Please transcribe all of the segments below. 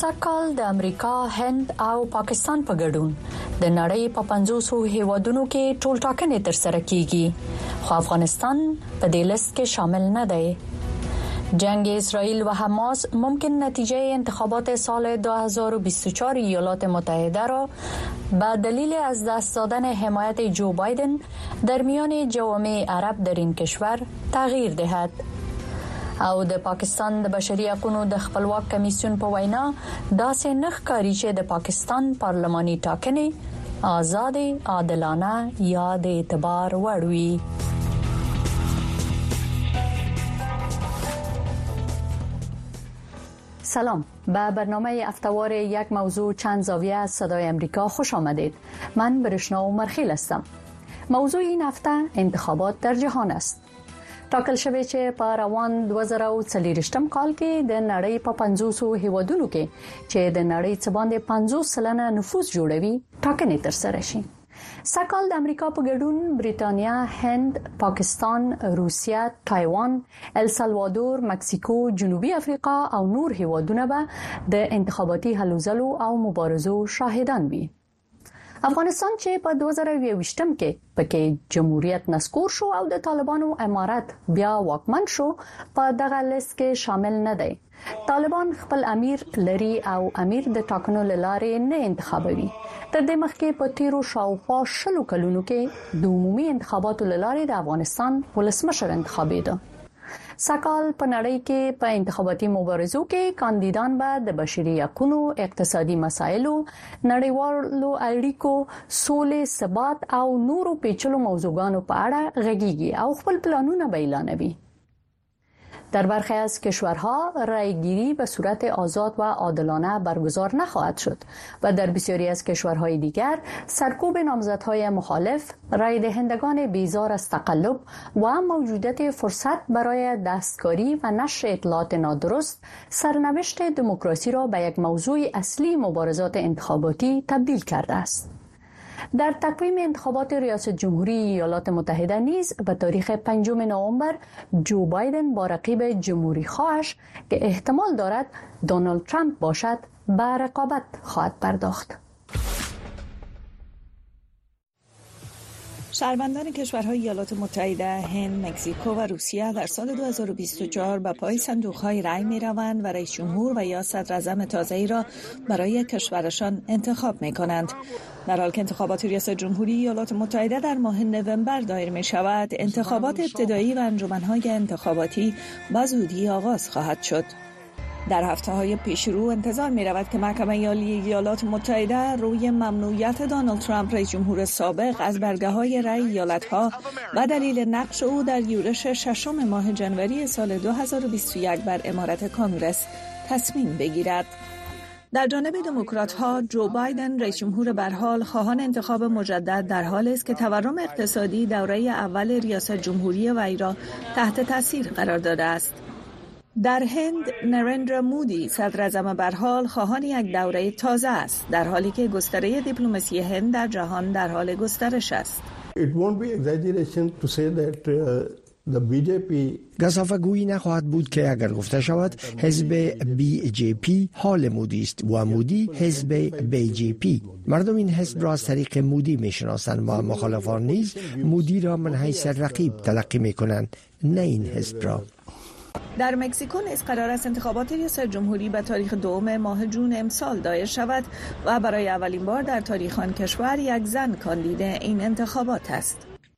سږکال د امریکا، هند او پاکستان په ګډون د نړۍ په 500 هیوادونو کې ټولټاکنې ترسره کیږي، خو افغانستان په دې لیست کې شامل نه دی. جنگ اسرائیل و حماس ممکن نتیجه انتخابات سال 2024 ایالات متحده را به دلیل از دست دادن حمایت جو بایدن در میان جوامع عرب در این کشور تغییر دهد. او د پاکستان د بشري حقوقو د خپلواک کمیسیون په وینا داسې نه ښکاري چې د پاکستان پارلماني ټاکنې آزاد، عادلانه یا د اعتبار وړ وي. سلام، به برنامه هفته‌وار یک موضوع چند زاویه از صدای امریکا خوش آمدید. من برشنا عمرخیل هستم. موضوع این هفته انتخابات در جهان است. ټاکل شوی چې په روان 2023 کال کې د نړۍ په 500 هیوادونو کې چې د نړۍ څخه باندې 50% نفوس جوړوي ټاکنې ترسره شي. سږکال د امریکا په ګډون بریتانیا، هند، پاکستان، روسیه، تایوان، السالوادور، مکسیکو، جنوبي افریقا او نور هیوادونه به د انتخاباتي هلو ځلو او مبارزو شاهدان وي. افغانستان چې په 2022 کې پکې جمهوریت نسکور شو او د طالبانو امارت بیا واکمن شو، په دغه لیست کې شامل نه دی. طالبان خپل امیر لري او امیر د ټاکنو لارې نه انتخابوي. تر دې مخکې په تیرو شاوخوا 20 کلونو کې د عمومي انتخاباتو لارې د افغانستان ولسمشر انتخابېده. سږکال په نړۍ کې په انتخاباتي مبارزو کې کاندیدان به د بشري حقوقو، اقتصادي مسایلو، نړیوالو اړیکو، سولې، ثبات او نورو پیچلو موضوعاتو په اړه غږیږي او خپل پلانونه به اعلانوي. در برخی از کشورها رایگیری به صورت آزاد و عادلانه برگزار نخواهد شد و در بسیاری از کشورهای دیگر سرکوب نامزدهای مخالف، رای دهندگان بیزار از تقلب و موجودیت فرصت برای دستکاری و نشر اطلاعات نادرست سرنوشت دموکراسی را به یک موضوع اصلی مبارزات انتخاباتی تبدیل کرده است. در تقویم انتخابات ریاست جمهوری ایالات متحده نیز به تاریخ 5 نوامبر جو بایدن با رقیب جمهوری خواهش که احتمال دارد دونالد ترامپ باشد به رقابت خواهد پرداخت. شهروندان کشورهای ایالات متحده، هند، مکزیکو و روسیه در سال 2024 به پای صندوق‌های رای می‌روند و رئیس جمهور و یا صدراعظم تازه‌ای را برای کشورشان انتخاب می‌کنند. در حالی که انتخابات ریاست جمهوری ایالات متحده در ماه نوامبر دایر می‌شود، انتخابات ابتدایی و انجمن‌های انتخاباتی به زودی آغاز خواهد شد. در هفته‌های پیش رو انتظار می‌رود که محکمه عالی ایالات متحده روی ممنوعیت دونالد ترامپ رئیس جمهور سابق از برگه‌های رأی ایالت‌ها و دلیل نقش او در یورش 6 ماه جنوری سال 2021 بر امارت کانگرس تصمیم بگیرد. در جانب دموکرات‌ها، جو بایدن رئیس جمهور برحال خواهان انتخاب مجدد در حالی است که تورم اقتصادی دوره اول ریاست جمهوری وی را تحت تاثیر قرار داده است. در هند، نریندرا مودی صدراعظم برحال خواهان یک دوره تازه است، در حالی که گستره دیپلماسی هند در جهان در حال گسترش است. گزافه‌گویی نخواهد بود که اگر گفته شود حزب BJP حال مودی است و مودی حزب BJP. مردم این حزب را از طریق مودی میشناسند و مخالفان نیز مودی را من حیث رقیب تلقی میکنند، نه این حزب را. در مکزیکو نیز قرار است انتخابات ریاست جمهوری به تاریخ 2 ماه جون امسال دایر شود و برای اولین بار در تاریخ آن کشور یک زن کاندید این انتخابات است.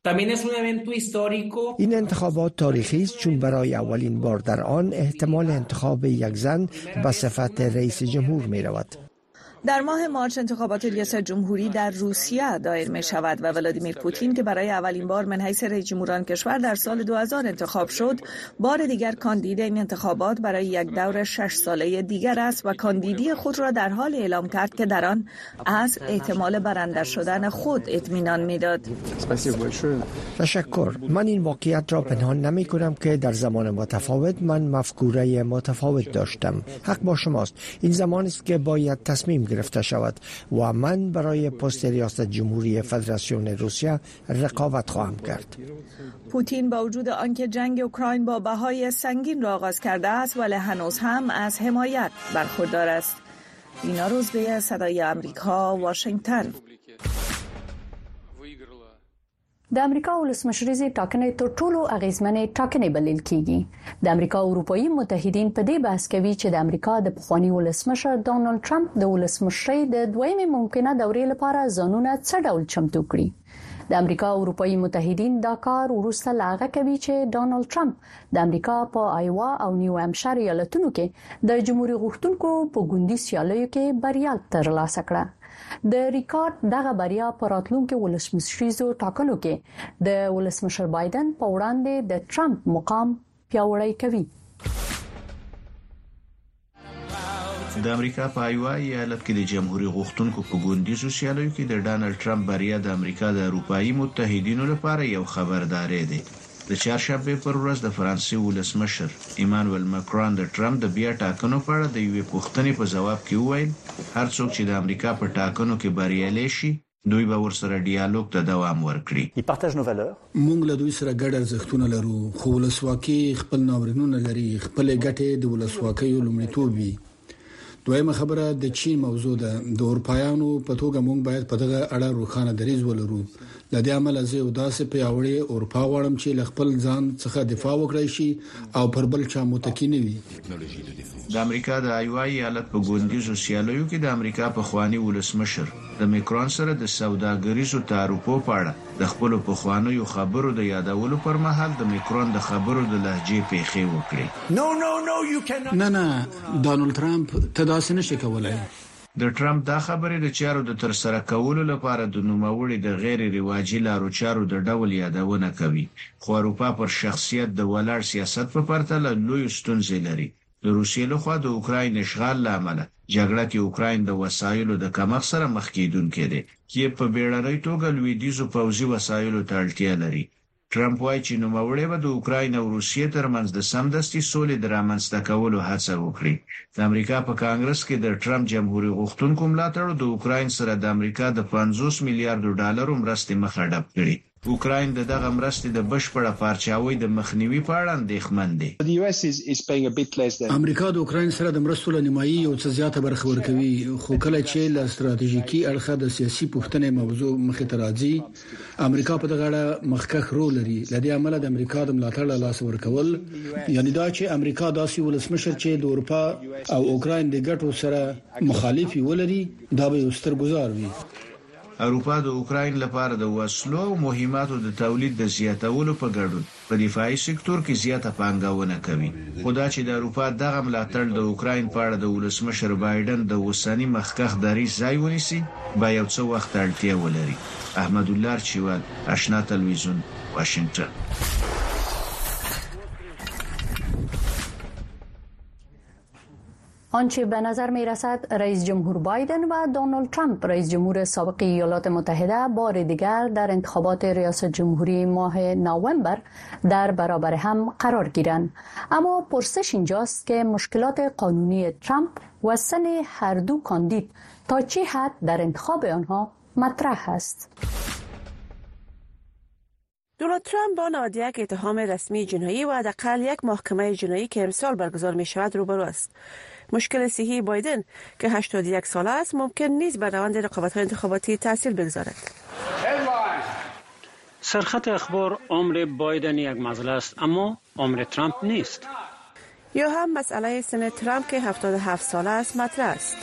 این انتخابات تاریخی است چون برای اولین بار در آن احتمال انتخاب یک زن به صفت رئیس جمهور می رود. در ماه مارس انتخابات ریاست جمهوری در روسیه دایر می شود و ولادیمیر پوتین که برای اولین بار من حیث رئیس جمهور کشور در سال 2000 انتخاب شد، بار دیگر کاندید این انتخابات برای یک دور 6 ساله دیگر است و کاندیدی خود را در حال اعلام کرد که در آن از احتمال برنده شدن خود اطمینان میداد. تشکر. من این واقعیت را پنهان نمی کنم که در زمان متفاوت من مفکوره متفاوت داشتم. حق با شماست. این زمان است که باید تصمیم گرفته شود و من برای پست ریاست جمهوری فدراسیون روسیه رقابت خواهم کرد. پوتین با وجود آنکه جنگ اوکراین با بهای سنگین را آغاز کرده است، ولی هنوز هم از حمایت برخوردار است. دینا روزبه، صدای آمریکا، واشنگتن. د امریکا ولسمشریزي ټاکنې تر ټولو اغیزمنې ټاکنې بلل کیږي. د امریکا او اروپאי متحدین په دې بحث کوي چې د امریکا د پخوانی ولسمشر ډونالد ټرمپ د ولسمشرۍ د دویمې ممکنه دورې لپاره ځانونه څه ډول چمتو کړي. د امریکا او اروپאי متحدین دا کار وروسته لاغه کوي چې ډونالد ټرمپ د امریکا په آیوا او نیو هامشایر ایالتونو کې د جمهوریت غوښتونکو په ګوندي سیالیو کې بریا ترلاسه کړه. د ریکارډ دغه بریا پر راتلونکو ولسمشریزو ټاکنو کې د ولسمشر بایدن په وړاندې د ټرمپ مقام پیاوړی کوي. د امریکا په آیوا ایالت کې د جمهوریت غوښتونکو په ګوندیزو سیالیو کې د ډانلډ ټرمپ بریا د امریکا د اروپאי متحدینو لپاره یو خبرداري ده. د چهارشنبه پر ورځ د فرانسې ولسمشر ایمانوئل ماکرون د ټرمپ د بیا ټاکنو په اړه د یوې پوښتنې په ځواب کې وویل هر څوک چې د امریکا په ټاکنو کې بریالي شي دوی به ورسره ډیالوګ ته دوام ورکړي. موږ له دوی سره ګډ ارزښتونه لرو خو ولسواکي خپل ناورینونه لري. خپل ګټې د ولسواکۍ لومړیتوب وي. دویمه خبره د چین موضوع ده. د اروپایانو په توګه موږ باید په دغه اړه روښانه دریځ ولرو. لدې عمل زه او داسې پیاوړی اروپا غواړم چې خپل ځان څخه دفاع وکړي شي او پر بل چا متکی نه وي. د امریکا د آیوا ایالت په ګوندیزو سیالیو کې د امریکا په خوانی ولسمشر د ماکرون سره د سوداګریزو تعرفو په اړه د خپل پخوانیو خبرو د یادولو پر مهال د ماکرون د خبرو د لهجې پیښې وکړي. نه ډونالد ټرمپ تداسې نشي کولای. د ټرمپ دا خبرې د چارو د ترسره کولو لپاره د نوموړي د غیر رواجي لارو چارو د ډول یادونه کوي. خو اروپا پر شخصیت د ولاړ سیاست په پرتله لوی ستونزې لري. د روسیې لخوا د اوکراین اشغال لامل جګړه کې اوکراین د وسایلو د کمښت سره مخ کیدونکې ده. کیف په بیړنۍ توګه لویدیزو پوځي وسایلو ته اړتیا لري. ټرمپ وايي چې نوموړی به د اوکراین او روسیې ترمنځ د سمدستي سولې د رامنځته کولو هڅه وکړي. د امریکا په کانګرس کې د ټرمپ جمهوریت غوښتونکو ملاتړ د اوکراین سره د امریکا د 50 میلیارډ ډالرو مرستې مخه ډب کړي. اوکراین دغه مرستې د بشپړه پارچاوي د مخنیوي په اړه اندېښمن دي. امریکا د اوکراین سره د مرستو لنیمایي او څه زیاته برخه ورکوي خو کله چې له ستراتیژیکي اړخه د سیاسي پوښتنې موضوع مخې ته راځي امریکا په دغه اړه مخکښ رول لري. لدې عمل د امریکا د ملاتړ له لاس ورکول یعنی دا چې امریکا داسې ولسمشر چې د اروپا او اوکراین د ګټو سره مخالفي ولري دا به ستر ګزار وي. اروپا د اوکراین لپاره د وسلو او مهماتو د تولید د زیاتولو په ګډون په دفاعي سکتور کې زیاته پانګونه کوي. خدا چې د اروپا دغه ملاتړ د اوکراین په اړه د ولسمشر بایدن د وسانی مخکښ دریځ ځای ونیسي به یو څه وخت اړتیا ولري. احمد الله چوال، آشنا تلویزیون، واشنگتن. آنچه به نظر می رسد رئیس جمهور بایدن و دونالد ترامپ رئیس جمهور سابق ایالات متحده بار دیگر در انتخابات ریاست جمهوری ماه نوامبر در برابر هم قرار گیرند. اما پرسش اینجاست که مشکلات قانونی ترامپ و سن هر دو کاندید تا چه حد در انتخاب آنها مطرح است. دونالد ترامپ با نهادینه اتهام رسمی جنایی و حداقل یک محکمه جنایی که امسال برگزار می شود روبرو است. مشکل صحی بایدن که 81 ساله است ممکن نیست بر روند رقابت‌های انتخاباتی تاثیر بگذارد. سرخط اخبار عمر بایدن یک مسئله است اما عمر ترامپ نیست. یا هم مسئله سن ترامپ که 77 ساله است مطرح است.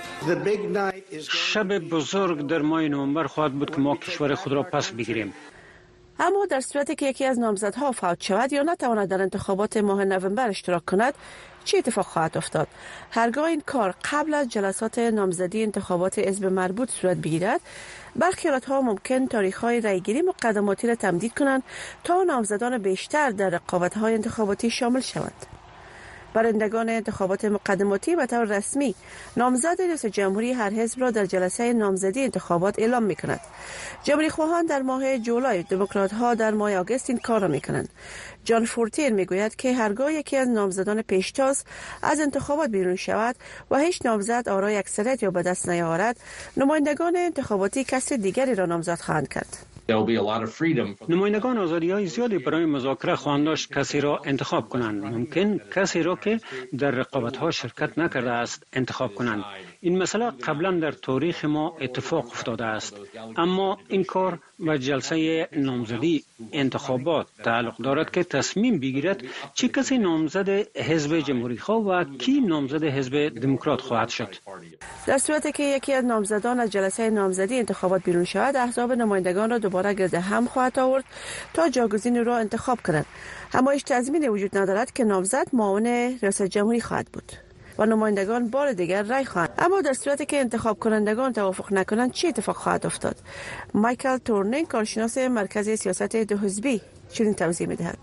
شب بزرگ در ماه نوامبر خواهد بود که ما کشور خود را پس بگیریم. اما در صورتی که یکی از نامزدها فوت شود یا نتواند در انتخابات ماه نوامبر اشتراک کند چه اتفاق خواهد افتاد؟ هرگاه این کار قبل از جلسات نامزدی انتخابات حزب مربوط صورت بگیرد برخی ایالت‌ها ممکن تاریخ‌های رأی‌گیری مقدماتی را تمدید کنند تا نامزدان بیشتر در رقابت‌های انتخاباتی شامل شوند. برندگان انتخابات مقدماتی به طور رسمی نامزد ریاست جمهوری هر حزب را در جلسه نامزدی انتخابات اعلام می‌کنند. جمهوری‌خواهان در ماه جولای، دموکرات‌ها در ماه آگوست این کار را می‌کنند. جان فورتیر میگوید که هرگاه یکی از نامزدان پیشتاز از انتخابات بیرون شود و هیچ نامزد آرای اکثریت یا به دست نیاورد، نمایندگان انتخاباتی کسی دیگری را نامزد خواهند کرد. نمایندگان آزادی‌های زیادی برای مذاکره خواهند داشت کسی را انتخاب کنند. ممکن کسی را که در رقابت‌ها شرکت نکرده است انتخاب کنند. این مسئله قبلا در تاریخ ما اتفاق افتاده است، اما این کار به جلسه نامزدی انتخابات تعلق دارد که تصمیم بگیرد چه کسی نامزد حزب جمهوری خواه و کی نامزد حزب دموکرات خواهد شد. در صورتی که یکی از نامزدان از جلسه نامزدی انتخابات بیرون شود، احزاب نمایندگان را دوباره گرد هم خواهد آورد تا جایگزین را انتخاب کنند. اما هیچ تضمینی وجود ندارد که نامزد معاون ریاست جمهوری خواهد بود و نمایندگان بار دیگر رای خواهند. اما در صورتی که انتخاب کنندگان توافق نکنند چه اتفاق خواهد افتاد؟ مایکل تورنینگ، کارشناس مرکز سیاست دو حزبی، چنین توضیح می‌دهد.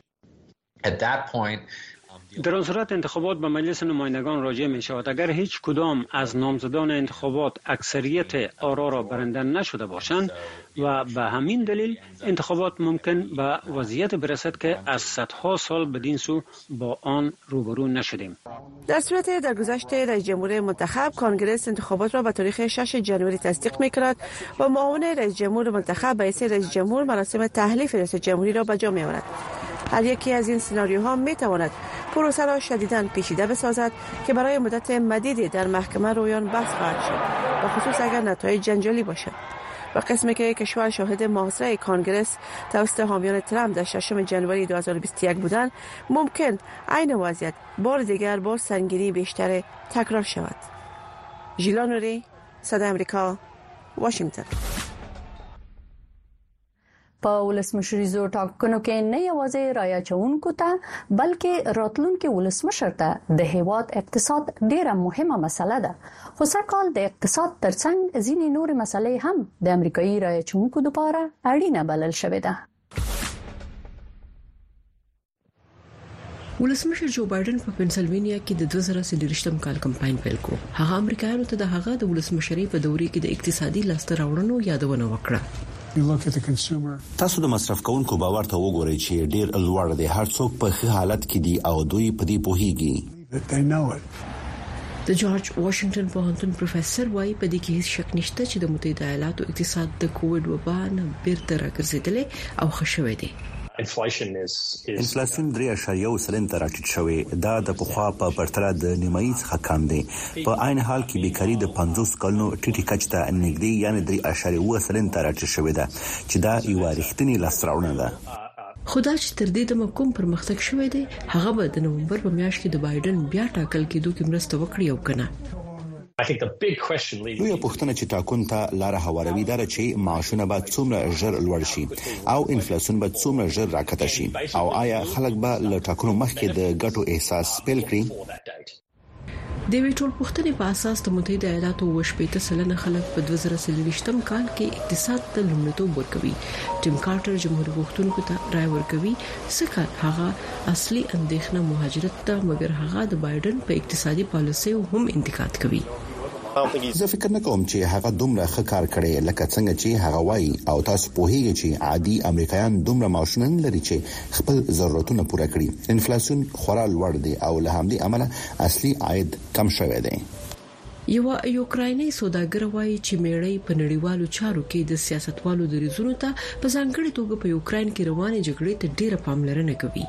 در آن صورت انتخابات به مجلس نمایندگان راجع می شود. اگر هیچ کدام از نامزدان انتخابات اکثریت آرا را برنده نشده باشند و به همین دلیل انتخابات ممکن به وضعیت برسد که از صدها سال بدین سو با آن روبرو نشدیم. در صورت درگذشت رئیس جمهور منتخب، کنگره انتخابات را به تاریخ 6 ژانویه تصدیق می‌کند و معاون رئیس جمهور منتخب به حیث رئیس جمهور مراسم تحلیف رئیس جمهوری را به جا می‌آورد. هر یکی از این سناریوها می‌تواند پروسه را شدیداً پیچیده بسازد که برای مدت مدیدی در محکمه رویان بحث خواهد شد، و خصوص اگر نتایج جنجالی باشد. و قسمی که کشور شاهد محاصره کانگرس توسط حامیان ترامپ در 6 ژانویه 2021 بودند، ممکن عین وضعیت بار دیگر با سنگینی بیشتر تکرار شود. ژیلا نوری، صدای امریکا، واشنگتن. په ولسمشري زور ټاکنو کې نه یوازې رایه چونکو ته بلکې راتلونکي ولسمشر ته د هیواد اقتصاد ډیره مهمه مسله ده. خو سږکال د اقتصاد ترڅنګ ځینې نور مسلې هم د امریکایي رایه چونکو لپاره اړینه بلل شوې ده. ولسمشر جو بایدن په پنسلوانیا کې د 2023 کال کمپاین پیل کړ. هغه امریکایانو ته د هغه د ولسمشرۍ په دورې کې د اقتصادي لاسته راوړنو یادونه وکړه. تاسو د مصرف کوونکو باور ته وګورئ چې ډیر لوړ دی. هر څوک په ښه حالت کې دي او دوی په دې پوهیږي. د جورج واشنگټن پوهنتون پروفیسور وايي په دې کې هیڅ شک نشته چې د متحده ایالاتو اقتصاد د کووډ وبا نه بیرته راګرځېدلی او ښه شوی دی. انفلیسیون 3.1% راټیټ شوی. دا د پخوا په پرتله د نیمایي څخه کم دی. په عین حال کې بیکاری د 50 کلونو ټیټی کچ ته نږدې یعنی 3.1% راټیټ شوی ده چې دا یو رښتینی لاسته ده. خدای چې تر دې د کوم پرمختګ شوی دی، هغه به د نومبر په میاشت کې د بایدن بیا ټاکل کېدو کې مرسته وکړي او کنه. لویه پوښتنه چې ټاکون ته لار هواروي ده چې معاشونه به څومره ژر لوړ شي او انفلیسیون به څومره ژر راکته شي، او آیا خلک به له ټاکنو مخکې د ګټو احساس پیل کړي. د وی ټول پوښتنې په اساس د متحده ایالاتو 80% خلک په 2023 کال کې اقتصاد ته لومړیتوب ورکوي. ټیم کارټر جمهوریت غوښتونکو ته رائے ورکوي ځکه هغه اصلي اندېښنه مهاجرت ته، مګر هغه د بایدن په اقتصادي پالیسۍ هم انتقاد کوي. زه فکر نه کوم چې هغه دومره ښه کار کړی لکه څنګه چې هغه وایي، او تاسو پوهیږئ چې عادي امریکایان دومره معاشونه نه لري چې خپل ضرورتونه پوره کړي. انفلیسیون خورا لوړ دی او له همدې امله اصلي عاید کم شوی دی. یو یوکرایني سوداګر وایي چې میړی په نړیوالو چارو کې د سیاستوالو د ریزونو ته په ځانګړي توګه په یوکراین کې روانه جګړې ته ډیره پاملرنه کوي.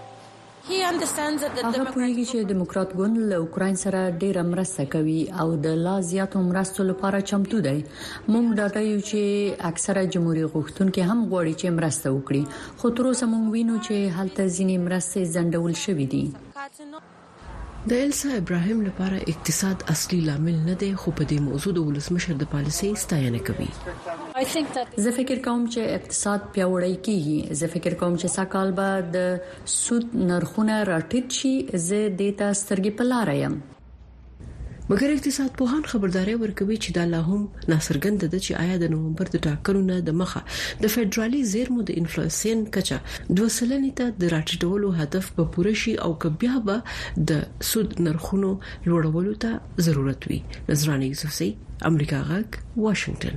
هغه پوهیږي چې دیموکرات ګوند له اوکراین سره ډیره مرسته کوي او د لا زیاتو مرستو لپاره چمتو دی. موږ ډاډه یو چې اکثره جمهوریت غوښتونکي هم غواړي چې مرسته وکړي، خو تر اوسه موږ وینو چې هلته ځینې مرستې ځنډول شوې دي. د ایلسا ابراهیم لپاره اقتصاد اصلي لامل نه دی، خو په دې موضوع د ولسمشر د پالیسۍ ستاینه کوي. زه فکر کوم چې اقتصاد پیاوړی کیږي. زه فکر کوم چې سږکال به د سود نرخونه راټیټ شي. زه د تا سترګې په لار یم. مګر اقتصاد پوهان خبرداري ورکوي چې دا لا هم ناڅرګنده ده چې آیا د نومبر د ټاکنو نه د مخه د فدرالي زیرمو د انفلیسیون کچه 2% ته د راټیټولو هدف به پوره شي او که بیا به د سود نرخونو لوړولو ته ضرورت وي. نظرانه یوسفزئی، امریکا غږ، واشنگتن.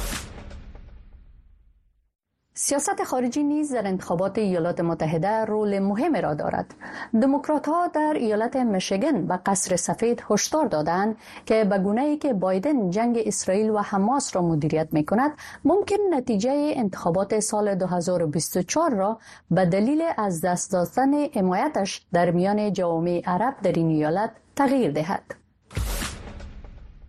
سیاست خارجی نیز در انتخابات ایالات متحده رول مهمی را دارد. دموکرات‌ها در ایالت میشیگان به قصر سفید هشدار دادند که به گونه‌ای که بایدن جنگ اسرائیل و حماس را مدیریت می‌کند، ممکن نتیجه انتخابات سال 2024 را به دلیل از دست دادن حمایتش در میان جوامع عرب در این ایالت تغییر دهد.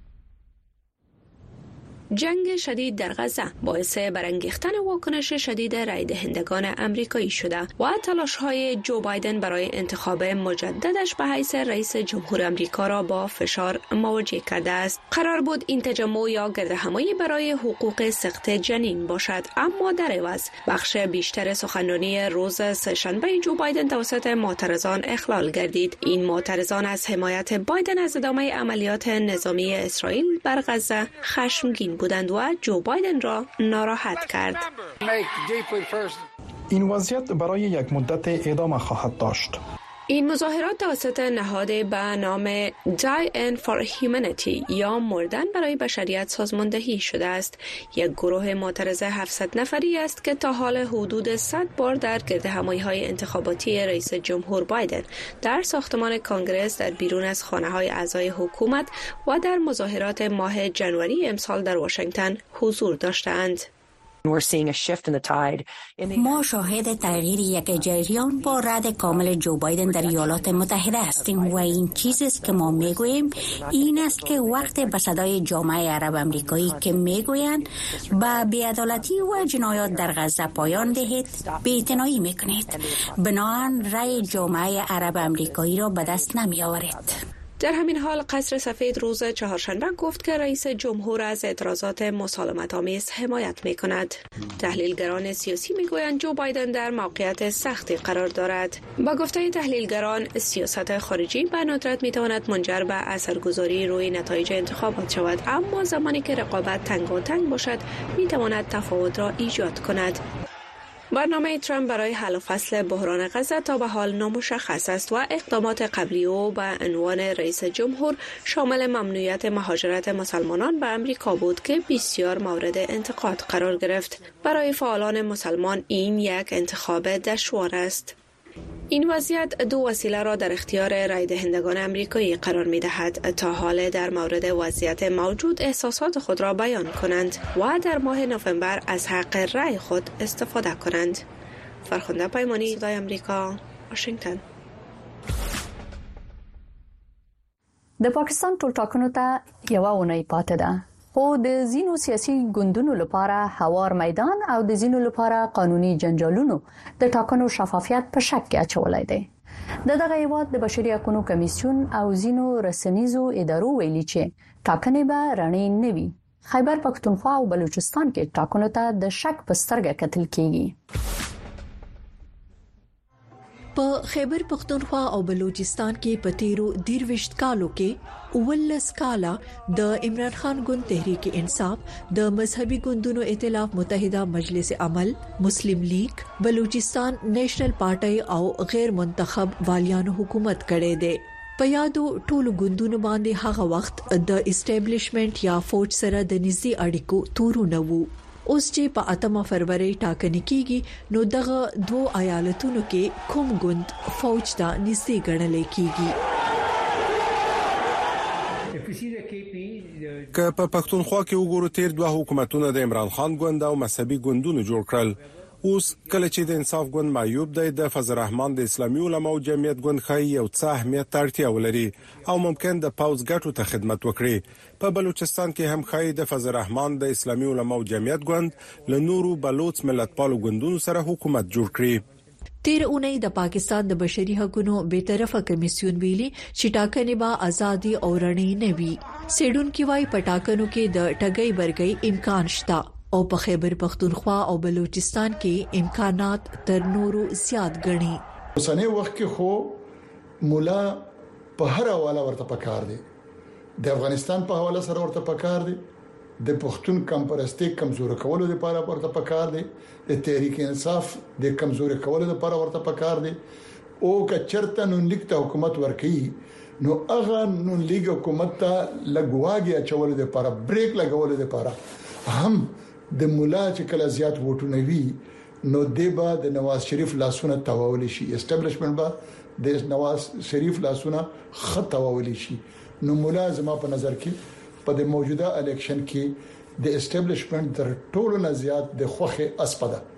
جنگ شدید در غزه باعث برانگیختن واکنش شدید رای دهندگان آمریکایی شده و تلاش‌های جو بایدن برای انتخاب مجددش به حیث رئیس جمهور آمریکا را با فشار مواجه کرده است. قرار بود این تجمع یا گردهمایی برای حقوق سقط جنین باشد، اما در عوض بخش بیشتر سخنرانی روز سه‌شنبه جو بایدن توسط معترضان اخلال گردید. این معترضان از حمایت بایدن از ادامه عملیات نظامی اسرائیل بر غزه خشمگین بودند و جو بایدن را ناراحت کرد. این وضعیت برای یک مدت ادامه خواهد داشت. این مظاهرات توسط نهاد به نام Die End for Humanity یا مردن برای بشریت سازماندهی شده است. یک گروه معترض 700 نفری است که تا حال حدود 100 بار در گردهمایی‌های انتخاباتی رئیس جمهور بایدن در ساختمان کانگرس، در بیرون از خانه‌های اعضای حکومت و در مظاهرات ماه ژانویه امسال در واشنگتن حضور داشتند. ما شاهد تغییر یک جریان با رد کامل جو بایدن در ایالات متحده هستیم و این چیزی است که ما میگوییم این است که وقت به صدای جامعه عرب آمریکایی که میگویند به بی‌عدالتی و جنایات در غزه پایان دهید بی‌اعتنایی میکنید، بنابراین رأی جامعه عرب آمریکایی را به دست نمی آورید. در همین حال قصر سفید روز چهارشنبه گفت که رئیس جمهور از اعتراضات مسالمت‌آمیز حمایت می‌کند. تحلیلگران سیاسی می‌گویند جو بایدن در موقعیت سختی قرار دارد. با گفته تحلیلگران، سیاست خارجی به ندرت می‌تواند منجر به اثرگذاری روی نتایج انتخابات شود، اما زمانی که رقابت تنگاتنگ باشد می‌تواند تفاوت را ایجاد کند. برنامه ترامپ برای حل و فصل بحران غزه تا به حال نامشخص است و اقدامات قبلی او به عنوان رئیس جمهور شامل ممنوعیت مهاجرت مسلمانان به آمریکا بود که بسیار مورد انتقاد قرار گرفت. برای فعالان مسلمان این یک انتخاب دشوار است. این وضعیت دو وسیله را در اختیار رای دهندگان آمریکایی قرار می دهد تا حال در مورد وضعیت موجود احساسات خود را بیان کنند و در ماه نوامبر از حق رای خود استفاده کنند. فرخنده پیمانی، صدای آمریکا، واشنگتن. د پاکستان ټول ټاکنو ته یو اونۍ پاتې ده، خو د ځینو سیاسي ګوندونو لپاره هوار میدان او د ځینو لپاره قانوني جنجالونو د ټاکنو شفافیت په شک کې اچولای دی. دغه هیواد د بشري حقوقو کمیسیون او ځینو رسنیزو ادارو ویلي چې ټاکنې به رڼې نه وي. خیبر پختونخوا او بلوچستان کې ټاکنو ته د شک په سترګه کتل کیږي. په خیبر پختونخوا او بلوچستان کې په تیرو 23 کالو کې ولس کالا د عمران خان ګوند تحریک انصاف، د مذهبي ګوندونو ائتلاف متحده مجلس عمل، مسلم لیگ، بلوچستان نیشنل پارټي او غیر منتخب والیانو حکومت کړي دي. په یادو ټولو ګوندونو باندې هغه وخت د اسټابلیشمنت یا فوج سره د نږدې اړیکو تورونه وو. اوس چې په 8 فروری ټاکنې کیږي نو دغه دوه ایالتونو کې کوم ګوند فوج ته نږدې ګڼل کیږي. که په پښتونخوا کې وګورو تیر دوه حکومتونه د عمران خان ګوند او مذهبي ګوندونو جوړ کړل. اوس کله چې د انصاف ګوند معیوب دی، د فضل الرحمن د اسلامي علماو جمعیت ګوند خای یو څه اهمیت اړتیا ولري او ممکن د پاوز ګټو ته خدمت وکړي. په بلوچستان کې هم خای د فضل الرحمن د اسلامي علماو جمعیت ګوند له نورو بلوچ ملتپالو ګوندونو سره حکومت جوړ کړي. تیر اونۍ د پاکستان د بشري حقوقو بیطرفه کمیسیون ویلي چې ټاکنې به ازادي او رڼې نه وي. سیډونکو وايي په ټاکنو کې د ټګۍ برګۍ امکان شته او په خیبر پختونخوا او بلوچستان کې امکانات تر نورو زیات ګڼي. اوسنۍ وخت کې خو مولا په هر حواله ورته پکار دی، د افغانستان په حواله سره ورته پکار دی، د پښتون کمپرستي کمزور کولو لپاره ورته پکار دی، د تحریک انصاف د کمزور کولو لپاره ورته پکار دی. او که چرته نن لیک ته حکومت ورکړي نو هغه نن لیک حکومت ته لګواږي اچول لپاره بریک لګول لپاره هم د مولا چې کله زیات ووټونه وي نو دیبا د نواز شریف لاسونه تاوول شي، اسټابلیشمنت با د نواز شریف لاسونه خطاوول شي. نو مولا زما په نظر کې په د موجوده الیکشن کې د اسټابلیشمنت تر ټولو نه زیات د خوخه اسپده.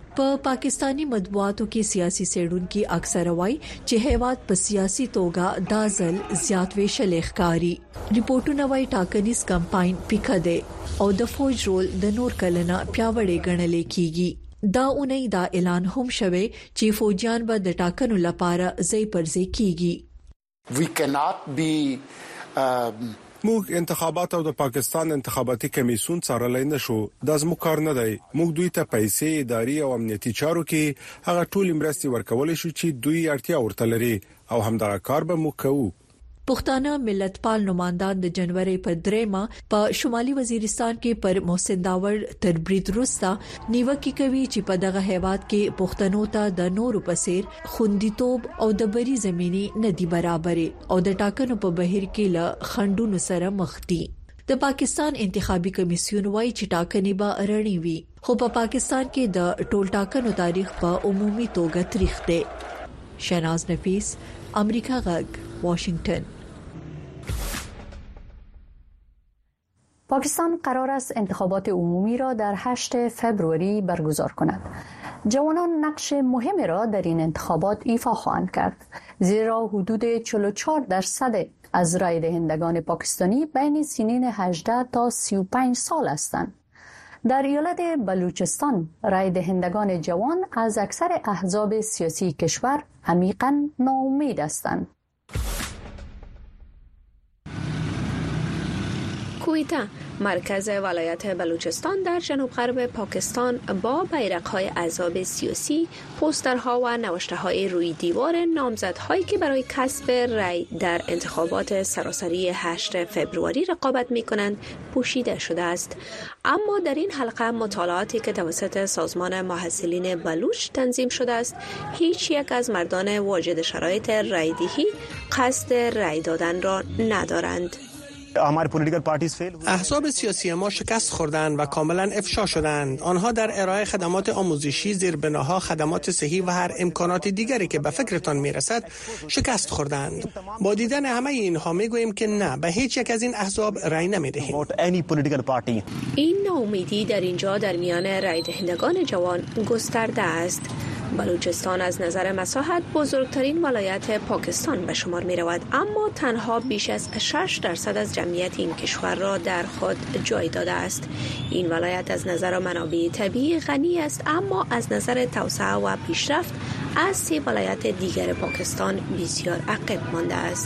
په پاکستانی مطبوعاتو کې سیاسي سیډونکو اکثر وایي چې هیواد په سیاسي توګه دا ځل زیات ویشل ښکاری. ریپورتونه وایي ټاکنیز کمپاین پیکه ده او د فوج رول د نور کلنه پیاوړی ګڼل کیږي. دا اونۍ دا اعلان هم شوه چې فوجیان به د ټاکنو لپاره ځای پر ځای کیږي. We cannot be موږ انتخابات او د پاکستان انتخاباتي کمیسیون څارلای نشو. دا زموږ کار نه دی. موږ دوی ته پیسې اداري او امنیتي چارو کې هغه ټول مرستې ورکول شو چې دوی اړتیا ورته لري او همدغه کار به موږ کوو. پښتانه ملتپال نمائندان د جنوري په 3 په شمالي وزیرستان کې پر محسن داور تر برید وروسته نیوکه کوي چې په دغه هیواد کې پښتنو ته د نورو پسیر خوندیتوب او د بری زميني ندي برابرې او د ټاکنو په بهیر کې له خندونو سره مخ دي. د پاکستان انتخابي کمیسیون وايي چې ټاکنې به رڼې وي، خو په پاکستان کې د ټول ټاکنو تاریخ په عمومي توګه تاریخ دی. شناز نفیس، امریکا غږ، واشنگتن. پاکستان قرار است انتخابات عمومی را در 8 فوریه برگزار کند. جوانان نقش مهمی را در این انتخابات ایفا خواهند کرد، زیرا حدود 44% از رای دهندگان پاکستانی بین سنین 18 تا 35 سال هستند. در ایالت بلوچستان رای دهندگان جوان از اکثر احزاب سیاسی کشور عمیقاً ناامید هستند. کویتا، مرکز ولایت بلوچستان در جنوب غرب پاکستان، با بیرق‌های احزاب سیاسی، پوسترها و نوشته‌های روی دیوار نامزدهایی که برای کسب رأی در انتخابات سراسری 8 فوریه رقابت می‌کنند پوشیده شده است. اما در این حلقه مطالعاتی که توسط سازمان محصلین بلوچ تنظیم شده است، هیچ یک از مردان واجد شرایط رأی‌دهی قصد رأی دادن را ندارند. احزاب سیاسی ما شکست خوردند و کاملا افشا شدند. آنها در ارائه خدمات آموزشی، زیربناها، خدمات صحی و هر امکانات دیگری که به فکرتان میرسد شکست خوردند. با دیدن همه اینها میگوییم که نه، به هیچ یک از این احزاب رأی نمیدهیم. این ناامیدی در اینجا در میان رأی دهندگان جوان گسترده است. بلوچستان از نظر مساحت بزرگترین ولایت پاکستان به شمار می رود، اما تنها بیش از 6% از جمعیت این کشور را در خود جای داده است. این ولایت از نظر منابع طبیعی غنی است، اما از نظر توسعه و پیشرفت از 3 ولایت دیگر پاکستان بسیار عقب مانده است.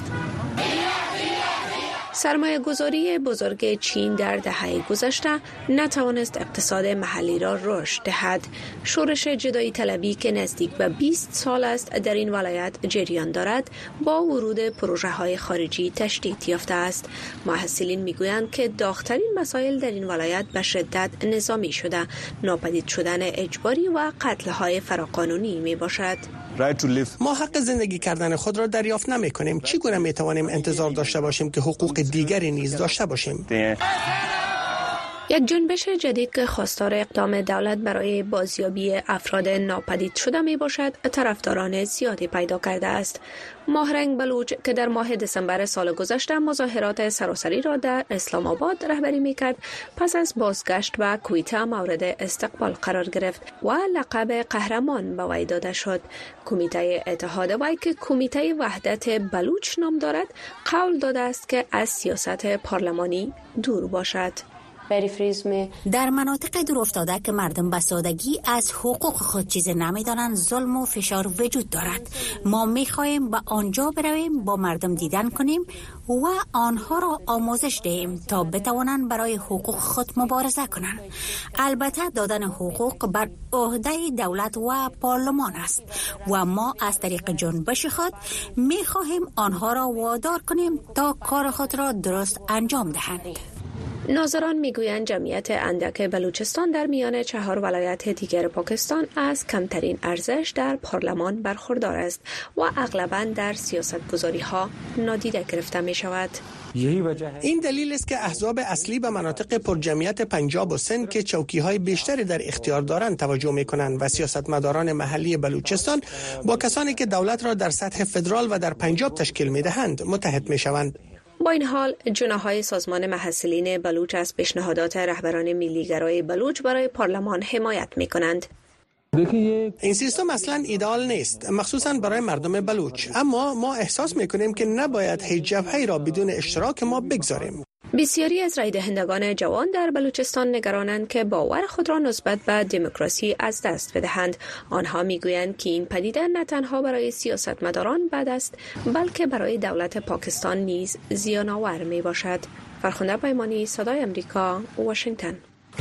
سرمایه گذاری بزرگ چین در دهه گذشته نتوانست اقتصاد محلی را رشد دهد. شورش جدایی طلبی که نزدیک به 20 سال است در این ولایت جریان دارد، با ورود پروژه های خارجی تشدید یافته است. محصلین میگویند که داغ‌ترین مسائل در این ولایت به شدت نظامی شده، ناپدید شدن اجباری و قتل های فراقانونی می باشد. ما حق زندگی کردن خود را دریافت نمی کنیم. چگونه می توانیم انتظار داشته باشیم که حقوق دیگری نیز داشته باشیم؟ یک جنبش جدید که خواستار اقدام دولت برای بازیابی افراد ناپدید شده می باشد، طرفداران زیادی پیدا کرده است. ماهرنگ بلوچ که در ماه دسامبر سال گذشته مظاهرات سراسری را در اسلام آباد رهبری می کرد، پس از بازگشت به کویتا مورد استقبال قرار گرفت و لقب قهرمان به وی داده شد. کمیته اتحاد وی که کمیته وحدت بلوچ نام دارد، قول داده است که از سیاست پارلمانی دور باشد. در مناطق دورافتاده که مردم به سادگی از حقوق خود چیز نمیدانند، ظلم و فشار وجود دارد. ما میخواهیم به آنجا برویم، با مردم دیدن کنیم و آنها را آموزش دهیم تا بتوانند برای حقوق خود مبارزه کنند. البته دادن حقوق بر عهده دولت و پارلمان است و ما از طریق جنبش خود میخواهیم آنها را وادار کنیم تا کار خود را درست انجام دهند. ناظران میگویند جمعیت اندک بلوچستان در میان 4 ولایت دیگر پاکستان از کمترین ارزش در پارلمان برخوردار است و اغلباً در سیاستگذاری‌ها نادیده گرفته می شود. این دلیل است که احزاب اصلی به مناطق پرجمعیت پنجاب و سند که چوکی‌های بیشتری در اختیار دارند توجه می‌کنند و سیاستمداران محلی بلوچستان با کسانی که دولت را در سطح فدرال و در پنجاب تشکیل می‌دهند متحد می‌شوند. با این حال جناح‌های سازمان محصلین بلوچ از پیشنهادات رهبران ملی‌گرای بلوچ برای پارلمان حمایت می‌کنند. این سیستم اصلا ایدئال نیست، مخصوصا برای مردم بلوچ، اما ما احساس میکنیم که نباید هیچ جبهه‌ای را بدون اشتراک ما بگذاریم. بسیاری از رای دهندگان جوان در بلوچستان نگرانند که باور خود را نسبت به دموکراسی از دست بدهند. آنها میگویند که این پدیده نه تنها برای سیاستمداران بد است، بلکه برای دولت پاکستان نیز زیان‌آور می باشد. فرخنده پیمانی، صدای امریکا، واشنگتن.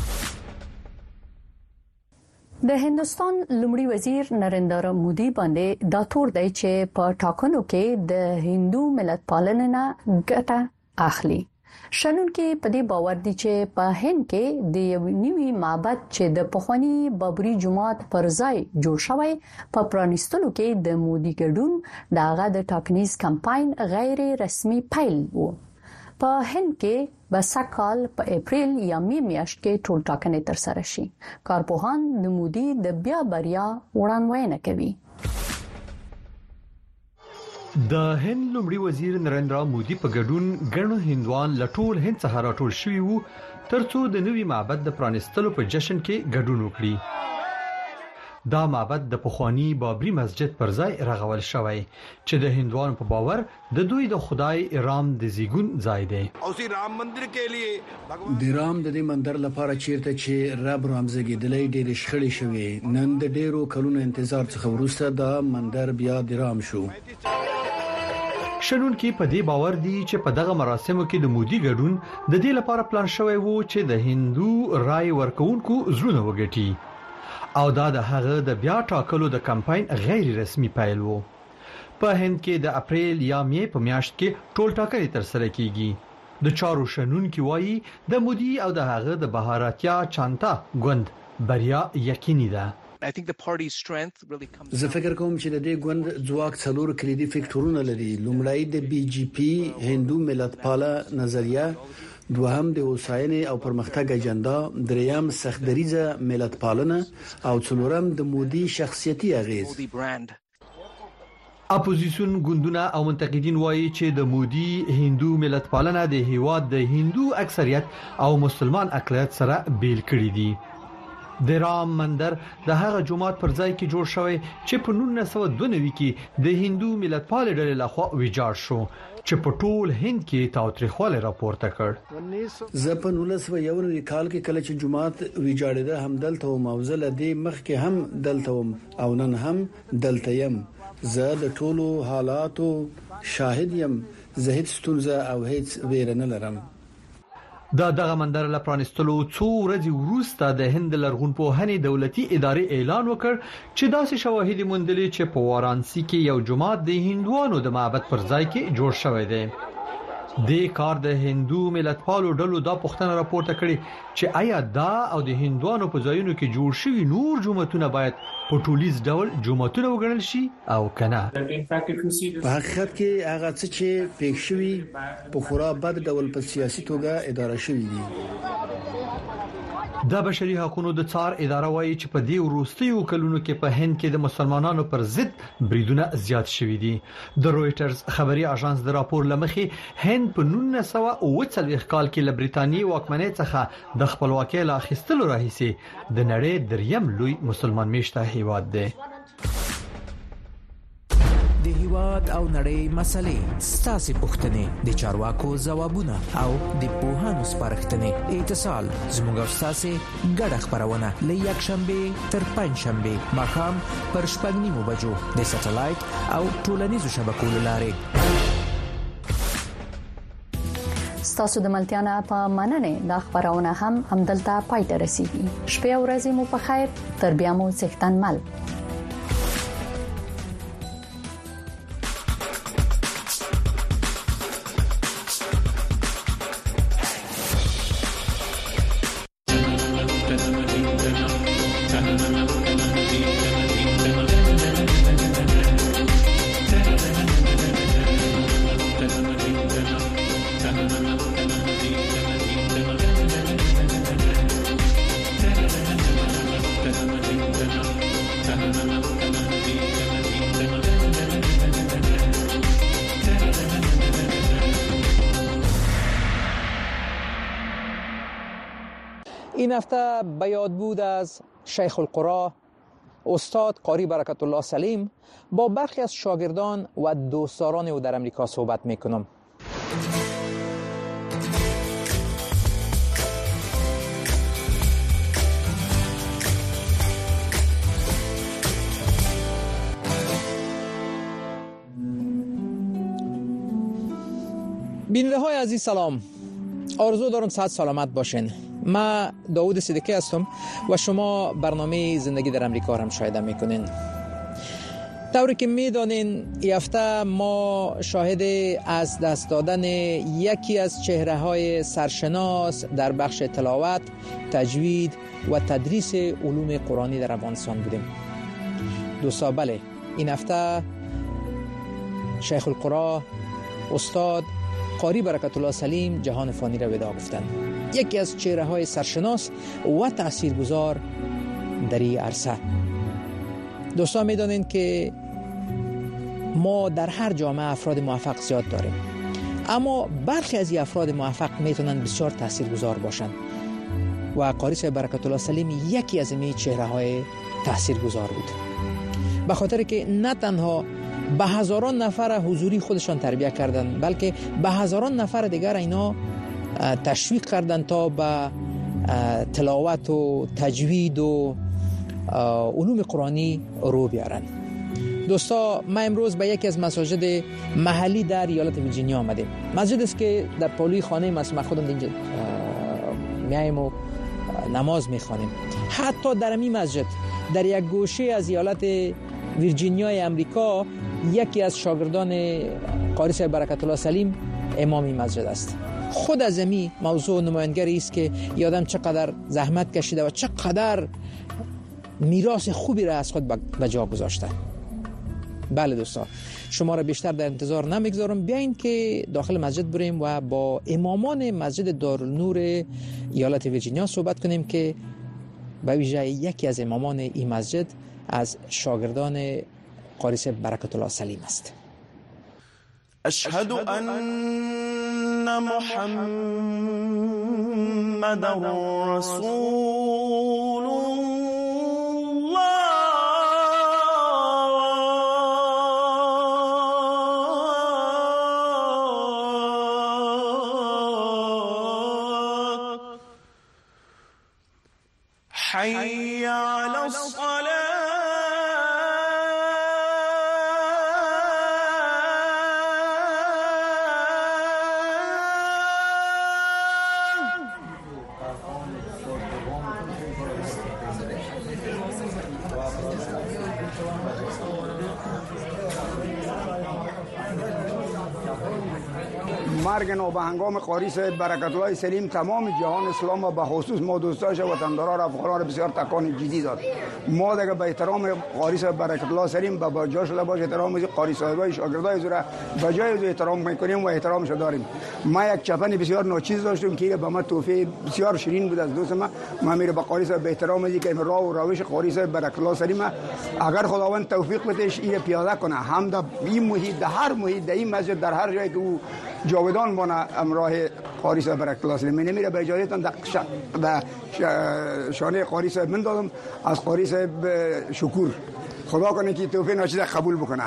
د هندستان لومړي وزیر نریندرا مودي باندې دا تور دی چې په ټاکنو کې د هندو ملت پالنې نه ګټه اخلي. شنونکو په دې باور دي چې په هند کې د یو نیوي معبد چې د پخوانی بابری جومات پر ځای جوړ شوی په پرانیستلو کې د مودي ګډون دغه د ټاکنیز کمپاین غیر رسمي پیل وو. په هند کې بسکال په اپریل یا می میاشت کې ټول ټاکنې تر سره شي. کارپوهان د مودي د بیا بریا وړاندوینه کوي. د هند لومړي وزیر نریندرا مودي په ګډون ګڼو هندوان لټول هند څخه راټول شوي وو ترڅو د نوي معبد د پرانیستلو په جشن کې ګډون وکړي. دا معبد د پخوانی بابری مسجد پر ځای رغول شوی چې د هندوانو په باور د دوی د خدای رام د زیګون ځای دی. او سی رام مندر کې لیے د رام د دې مندر لپاره چیرته چې رب رامزګیدلې ډېر شخړې شوې، نن د ډېرو کلونو انتظار څخه وروسته دا مندر بیا د رام شو. شنونکو په دې باور دي چې په دغه مراسمو کې د مودي ګډون د دې لپاره پلان شوی وو چې د هندو رای ورکوونکو زړونه وګټي او دا د هغه د بیا ټاکلو د کمپاین غیر رسمي پیل وو. په هند کې د اپریل یا می په میاشت کې ټول ټاکنې تر سره کیږي. د چارو شنونکو وایي د مودي او د هغه د بهاراتیا چانتا ګوند بریا یقیني ده. زه فکر کوم چې د دې ګوند ځواک څلور کلیدي فکټورونه لري. لومړی د بي جي پی هندو ملت پاله نظریه، دوهم د هوساینې او پرمختګ اجنډا، دریم سختدریزه ملت پالنه او څلورم د مودي شخصیتي اغیز. اپوزیسیون ګوندونه او منتقدین وایي چې د مودي هندو ملت پالنه د هیواد د هندو اکثریت او مسلمان اقلیت سره بیل کړی دي. د رام مندر د هغه جومات پر ځای کې جوړ شوی چې په 1992 کې د هندو ملت پال ډلې لخوا ویجاړ شو چې په ټول هند کې تاوتریخواله راپورته کړ. زه په 1991 کال کې کله چې جومات ویجاړېده هم دلته وم او زه له دې مخکې هم دلته وم او نن هم دلته یم. زه د ټولو حالاتو شاهد یم. زه هیڅ ستونزه او هیڅ ویره نه لرم. دغه مندر له پرانیستلو څو ورځې وروسته د هند لرغونپوهنې دولتي ادارې اعلان وکړ چې داسې شواهد موندلې چې په وارانسی کې یو جومات د هندوانو د معبد پر ځای کې جوړ شوی دی. د کار د هندو ملت پالو ډلو دا پوښتنه راپورته کړې چې آیا دا او د هندوانو په ځایونو کې جوړ شوی نور جوماتونه باید په ټولیز ډول جوماتونه وګڼل شي او کنه. په حقیقت کې هغه څه چې پېښ شوی په خورا بد ډول په سیاسي توګه اداره شوی دي. د بشري حقوقو د څار اداره وایي چې په دې وروستیو کلونو کې په هند کې د مسلمانانو پر ضد بریدونه زیات شوي دي. د رويټرز خبري اژانس د راپور لمخې هند په 1940 کال کې له برېټانیې واکمنۍ څخه د خپلواکۍ لا اخیستلو راهیسې د نړۍ دریم لوی مسلمان میشته هیواد دی. د هیواد او نړۍ مسلې ستاسو پوښتنې د چارواکو ځوابونه او د پوهانو سپارښتنې اتصال زموږ او تاسو ګډه خبرونه ل یکشنبه تر پنځشنبه ماښام پر 8:30 بجو د سټلایټ او ټولنیزو شبکو لارې. ستاسو د ملتیا په مننه د خبرونه هم همدلته پای ته رسیدي. شپه او ورځې مو په خیر، تر بیا مو څښتن مل. این هفته به یاد بود از شیخ القرا استاد قاری برکت الله سلیم با برخی از شاگردان و دوستداران او در امریکا صحبت میکنم. بیننده های عزیز سلام، آرزو دارم صحت سلامت باشین. من داوود صدیقی هستم و شما برنامه زندگی در امریکا را مشاهده میکنین. طوری که میدانین این هفته ما شاهد از دست دادن یکی از چهره های سرشناس در بخش تلاوت، تجوید و تدریس علوم قرآنی در افغانستان بودیم. دوستا بله، این هفته شیخ القرآن استاد قاری برکت الله سلیم جهان فانی را وداع گفتند. یکی از چهره های سرشناس و تاثیرگذار در این عرصه. دوستان میدانید که ما در هر جامعه افراد موفق زیاد داریم، اما برخی از این افراد موفق میتونن بسیار تاثیرگذار باشند و قاری صاحب برکت الله سلیم یکی از این چهره های تاثیرگذار بود، به خاطر که نه تنها به هزاران نفر حضوری خودشان تربیت کردند، بلکه به هزاران نفر دیگر اینا تشویق کردند تا به تلاوت و تجوید و علوم قرآنی رو بیارن. دوستا، ما امروز به یکی از مساجد محلی در ایالت ویرجینیا آمدیم. مسجد است که در پالوی خانه ما خودم اینجا میایم و نماز میخوانیم. حتی در این مسجد در یک گوشه از ایالت ویرجینیای امریکا یکی از شاگردان قاری صاحب برکت الله سلیم امام این مسجد است. خود از این موضوع نمایانگری است که یادم چقدر زحمت کشیده و چقدر میراث خوبی را از خود به جا گذاشته. بله دوستا، شما را بیشتر در انتظار نمیگذارم، بیاین که داخل مسجد بریم و با امامان مسجد دارالنور ایالت ویرجینیا صحبت کنیم که به ویژه یکی از امامان این مسجد از شاگردان قاری صاحب برکت الله سلیم است. اشهد ان محمد رسول حي على الصلاة مرگ نابهنگام قاری صاحب برکت الله سلیم تمام جهان اسلام و به خصوص ما دوستاش وطنداران افغانان را بسیار تکان جدی داد. ما دیگه به احترام قاری صاحب برکت الله سلیم با جاش لباش احترام قاری صاحبای شاگردای زوره به جای احترام میکنیم و احترامش داریم. ما یک چپن بسیار ناچیز داشتیم که به ما تحفه بسیار شیرین بود از دوست ما میره به قاری صاحب به احترام ازی که راه و روش قاری صاحب برکت الله سلیم اگر خداوند توفیق بده این پیاده کنه هم در این محیط در هر محیط در این مسجد در هر جایی که او جاودان بانه امراه قاری صاحب برکت الله سلیم نمیره به اجازهتان در شانه قاری صاحب من دادم از قاری صاحب شکر خدا کنه که توفیق ناچیز قبول بکنه.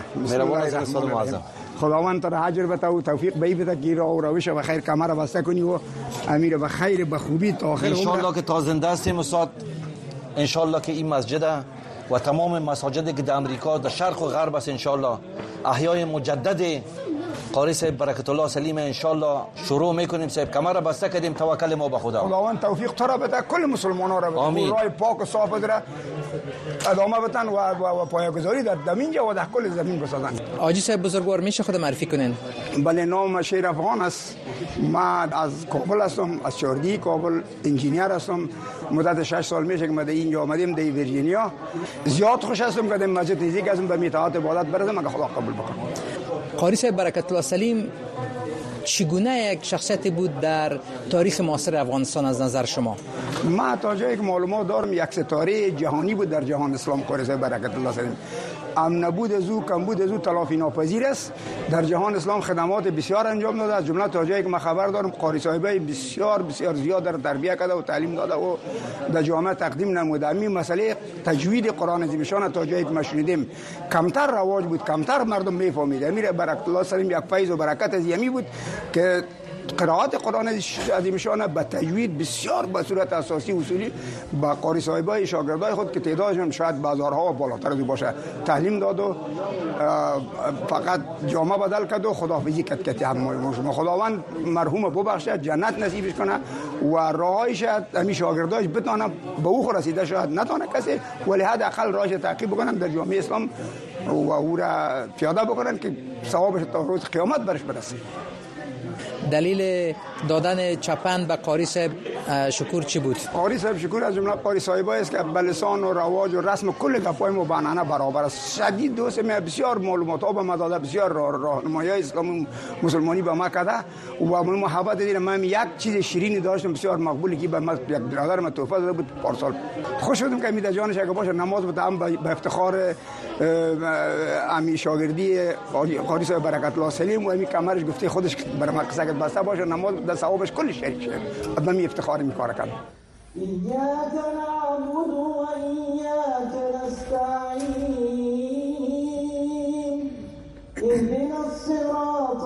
خداوند تا اجر بده و توفیق بده که راه و روش و خیر کمر بسته کنی و امیر به خیر به خوبی تا آخر عمر. ان شاء الله که تا زنده هستیم استاد، ان شاء الله که این مسجد و تمام مساجدی که در امریکا در شرق و غرب است ان شاء الله احیای مجدد قاری صاحب برکت الله سلیم ان شاء الله شروع میکنیم. صاحب کمر بسته کردیم، توکل ما به خدا. خداوند توفیق تو را بده، کل مسلمانان را بده، راه پاک و صاف بدره ادامه بدن و پایه‌گذاری در زمین و در کل زمین بسازن. حاجی صاحب بزرگوار میشه خود معرفی کنین؟ بله، نام شیر افغان است. من از کابل هستم، از چاردی کابل انجینیر هستم. مدت 6 سال میشه که ما اینجا آمدیم در ویرجینیا. زیاد خوش هستم که در مسجد نزدیک هستم به میتات عبادت برسم اگه خدا قبول بکنه. قاری صاحب برکت الله سلیم چگونه یک شخصیتی بود در تاریخ معاصر افغانستان از نظر شما؟ ما تا جایی که معلومات دارم یک ستاره جهانی بود در جهان اسلام قاری صاحب برکت الله سلیم. نبود از او کمبود از او تلافی ناپذیر است. در جهان اسلام خدمات بسیار انجام داده، از جمله تا جایی که من خبر دارم قاری صاحبای بسیار بسیار زیاد در تربیت کرده و تعلیم داده و در جامعه تقدیم نموده. همین مسئله تجوید قرآن عظیم شان تا جایی که ما شنیدیم کمتر رواج بود، کمتر مردم میفهمید. امیر برکت الله سلیم یک فیض و برکت از یمی بود که قرائت قرآن عظیم شان به تجوید بسیار به صورت اساسی اصولی با قاری صاحبای شاگردای خود که تعدادشون شاید بازارها و بالاتر از باشه تعلیم داد و فقط جامعه بدل کرد و خداحافظی کرد که هم خداوند مرحوم ببخشه، جنت نصیبش کنه و راهایش همین شاگرداش بتونه به او رسیده، شاید نتونه کسی ولی حداقل راهش تعقیب بکنن در جامعه اسلام و او را پیاده بکنن که ثوابش تا روز قیامت برش برسه. دلیل دادن چپند به قاری صاحب شکور چی بود؟ قاری صاحب شکور از جمله قاری صاحبایی است که به لسان و رواج و رسم کل گپای ما بانانه برابر است. شدید دوست می بسیار معلومات ها به ما داده، بسیار راهنمایی اسلام مسلمانی به ما کرده و من محبت دیدم. من یک چیز شیرینی داشتم بسیار مقبولی که به من یک برادر من تحفه داده بود پارسال. خوش شدم که امید جانش اگه باشه نماز بتام به افتخار امی شاگردی قاری صاحب برکت الله سلیم و امی کمرش گفته خودش برای ما قصه بسته باشه نماز در ثوابش کل شریک شه. آدمی افتخار می‌کنه کنه. ایاک نعبد و ایاک نستعین اهدنا الصراط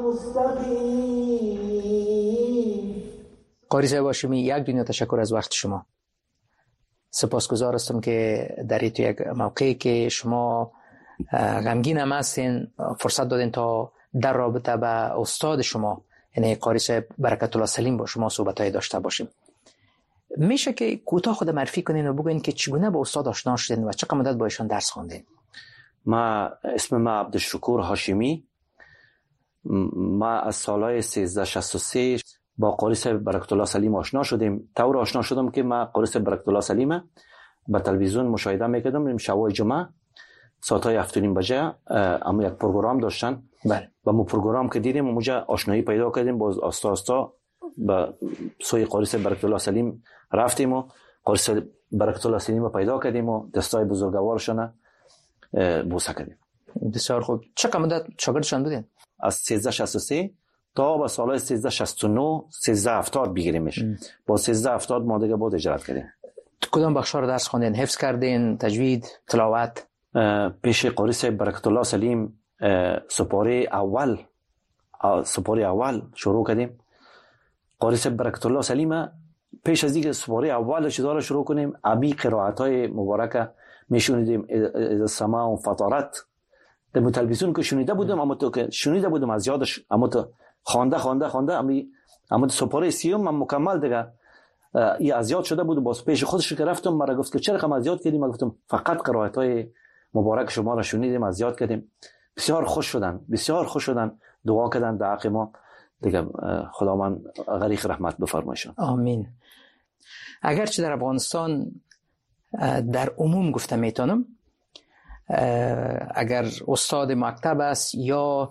المستقیم. قاری صاحب هاشمی، یک دنیا تشکر از وقت شما. سپاسگزار هستم که در این یک موقعی که شما غمگین هم هستین فرصت دادین تا در رابطه با استاد شما یعنی قاری صاحب برکت الله سلیم با شما صحبت‌های داشته باشیم. میشه که کوتاه خود معرفی کنین و بگوین که چگونه با استاد آشنا شدین و چقدر مدت با ایشان درس خواندین؟ اسم ما عبدالشکور هاشمی. ما از سالهای 1363 با قاری صاحب برکت الله سلیم آشنا شدیم. طور آشنا شدم که ما قاری صاحب برکت الله سلیم به تلویزیون مشاهده میکردم. شبای جمعه ساعتهای 7:30 بجه اما یک پروگرام داشتن. بله. و ما پروگرام که دیدیم اونجا آشنایی پیدا کردیم. باز آستا آستا به سوی قاری صاحب برکت الله سلیم رفتیم و قاری صاحب برکت الله سلیم پیدا کردیم و دستای بزرگوارشون بوسه کردیم. بسیار خوب. چقدر مدت شاگردشان بودین؟ از 1363 تا به سال 1369 1370 بگیریمش. با 1370 ما دیگه بود اجرا کردیم. کدام بخشا رو درس خواندین؟ حفظ کردین؟ تجوید؟ تلاوت؟ پیش قاری صاحب برکت الله سلیم سپاره اول شروع کردیم. قاری صاحب برکت الله سلیم پیش از اینکه سپاره اول چیزا رو شروع کنیم ابی قرائت‌های مبارکه میشونیدیم. از سما و فطرت در تلویزیون که شنیده بودم اما تو که شنیده بودم از یادش اما تو خوانده اما سپاره سیوم من مکمل دیگه این از یاد شده بود. باز پیش خودش که رفتم مرا گفت که چرا کم از یاد کردیم؟ من گفتم فقط قرائت‌های مبارک شما را شنیدیم از یاد کردیم. بسیار خوش شدن دعا کردن در حق ما دیگه. خداوند غریق رحمت بفرمایشان. آمین. اگرچه در افغانستان در عموم گفته میتونم اگر استاد مکتب است یا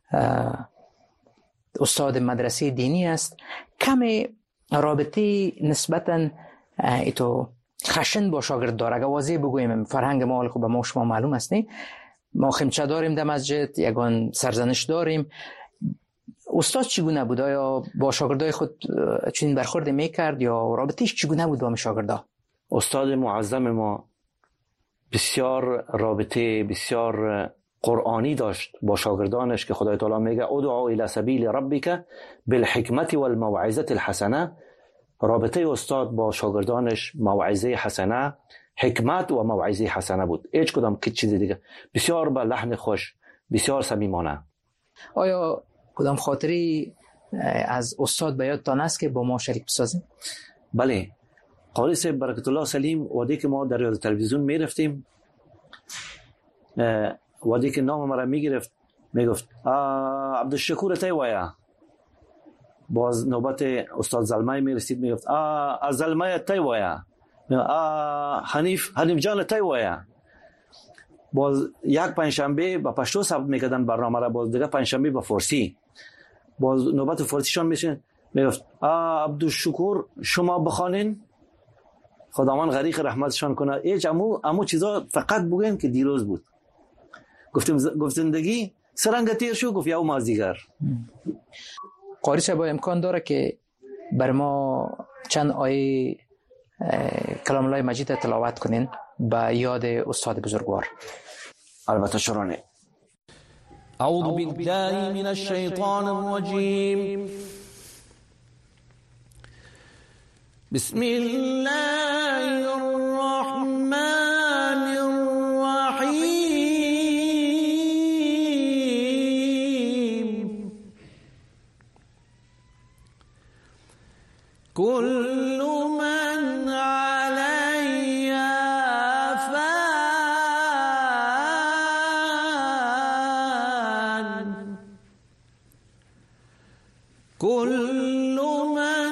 استاد مدرسه دینی است کم رابطه نسبتاً ایتو خشن با شاگرد داره. اگه واضح بگویم فرهنگ ما به ما شما معلوم است نه، ما خمچه داریم در مسجد، یگان سرزنش داریم. استاد چگونه بود؟ یا با شاگردای خود چنین برخورد میکرد یا رابطهش چگونه بود با شاگردا؟ استاد معظم ما بسیار رابطه بسیار قرآنی داشت با شاگردانش که خدای تعالی میگه ادعو الی سبیل ربک بالحکمت والموعظه الحسنه. رابطه استاد با شاگردانش موعظه حسنه، حکمت و موعظه حسنه بود. هیچ کدام که چیز دیگه. بسیار با لحن خوش، بسیار صمیمانه. آیا کدام خاطری از استاد به یادتان است که با ما شریک بسازیم؟ بله. قاری صاحب برکت الله سلیم وقتی که ما در تلویزیون میرفتیم وقتی که نام مرا میگرفت میگفت عبدالشکور تی وایا. باز نوبت استاد زلمه میرسید میگفت از زلمه تی وایا. حنیف جان تی وایا. باز یک پنجشنبه با پشتو ثبت میکردن برنامه را، باز دیگه پنجشنبه با فارسی. باز نوبت فارسیشان میشه میگفت عبدالشکور شما بخوانین خداوند غریق رحمتشان کنه. ایچ امو چیزا فقط بگن که دیروز بود. گفت زندگی سرنگ تیر شو، گفت یا مازدیگر. قاری صاحب امکان داره که بر ما چند آیه کلام الله مجید تلاوت کنین به یاد استاد بزرگوار؟ البته شرانه. اعوذ بالله من الشیطان الرجیم. بسم الله الرحمن الرحیم. كل من عليها فان كل من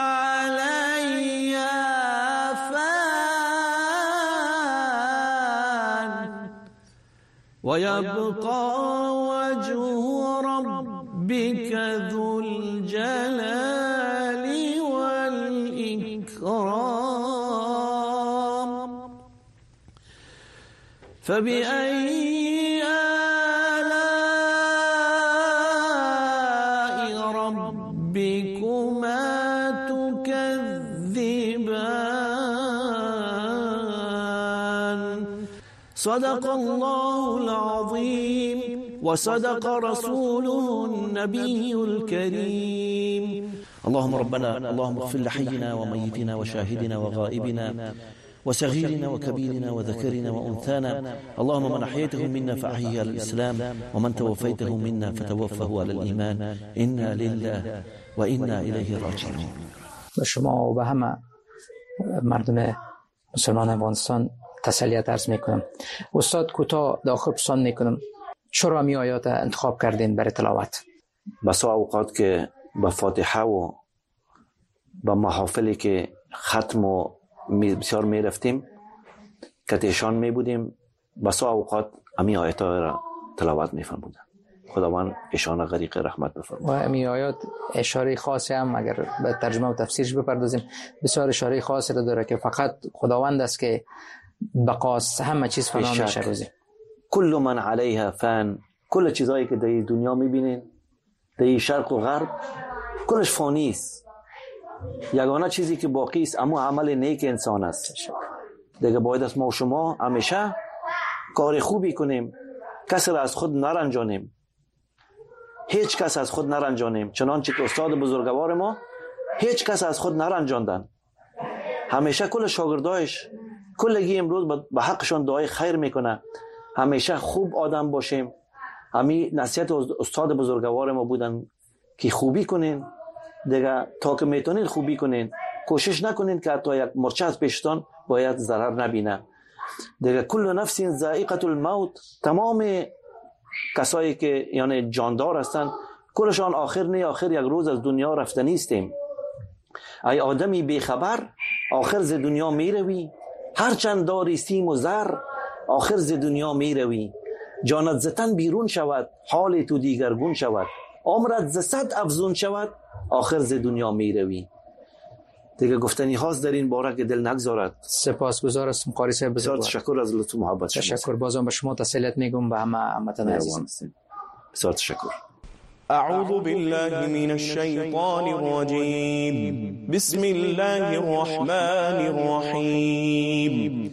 عليها فان ويبقى وجه ربك ذو الجلال والإكرام. فبأي آلاء ربكما تكذبان. صدق الله العظيم وصدق رسوله النبي الكريم. اللهم ربنا اللهم اغفر لحينا وميتنا وشاهدنا وغائبنا وصغيرنا وكبيرنا وذكرنا وأنثانا. اللهم من أحييته منا فأحيه على الإسلام ومن توفيته منا فتوفه على الإيمان. إنا لله وإنا إليه راجعون. به شما و به همه مردم مسلمان افغانستان تسلیت عرض میکنم. استاد کوتاه داخل پسند میکنم، چرا می آیات انتخاب کردین برای تلاوت؟ بسا اوقات که با فاتحه و با محافلی که ختم و بسیار می رفتیم کتیشان می بودیم، بسا اوقات امی آیات را تلاوت می فرمودن. خداوند ایشان غریق رحمت بفرماید. و امی آیات اشاره خاصی هم اگر به ترجمه و تفسیرش بپردازیم بسیار اشاره خاصی را داره که فقط خداوند است که بقاست، همه چیز فنا میشه روزی. کل من علیها فان، کل چیزایی که در دنیا میبینین در شرق و غرب کلش فانی است. یگانه چیزی که باقی است اما عمل نیک انسان است. دیگه باید است ما و شما همیشه کار خوبی کنیم، کسی را از خود نرنجانیم، هیچ کس از خود نرنجانیم، چنانچه که استاد بزرگوار ما هیچ کس از خود نرنجاندن. همیشه کل شاگردایش کلگی امروز به حقشان دعای خیر میکنه. همیشه خوب آدم باشیم. همین نصیحت استاد بزرگوار ما بودن که خوبی کنین، دیگه تا که میتونین خوبی کنین، کوشش نکنین که حتی یک مرچه از پیشتان باید ضرر نبینه. دیگه کل نفس ذائقه الموت، تمام کسایی که یعنی جاندار هستند کلشان آخر یک روز از دنیا رفتنی استیم. ای آدمی بیخبر آخر ز دنیا میروی، هرچند داری سیم و زر آخر ز دنیا میروی. جانت ز تن بیرون شود حال تو دیگرگون شود، عمرت ز صد افزون شود آخر ز دنیا میروی. دیگه گفتنی هاست در این باره که دل نگذارد. سپاسگزار هستم قاری صاحب. بسیار تشکر از لطف و محبت شما. تشکر. بازم به شما تسلیت میگم و همه همتون عزیزم. بسیار تشکر. اعوذ بالله من الشیطان الرجیم. بسم الله الرحمن الرحیم.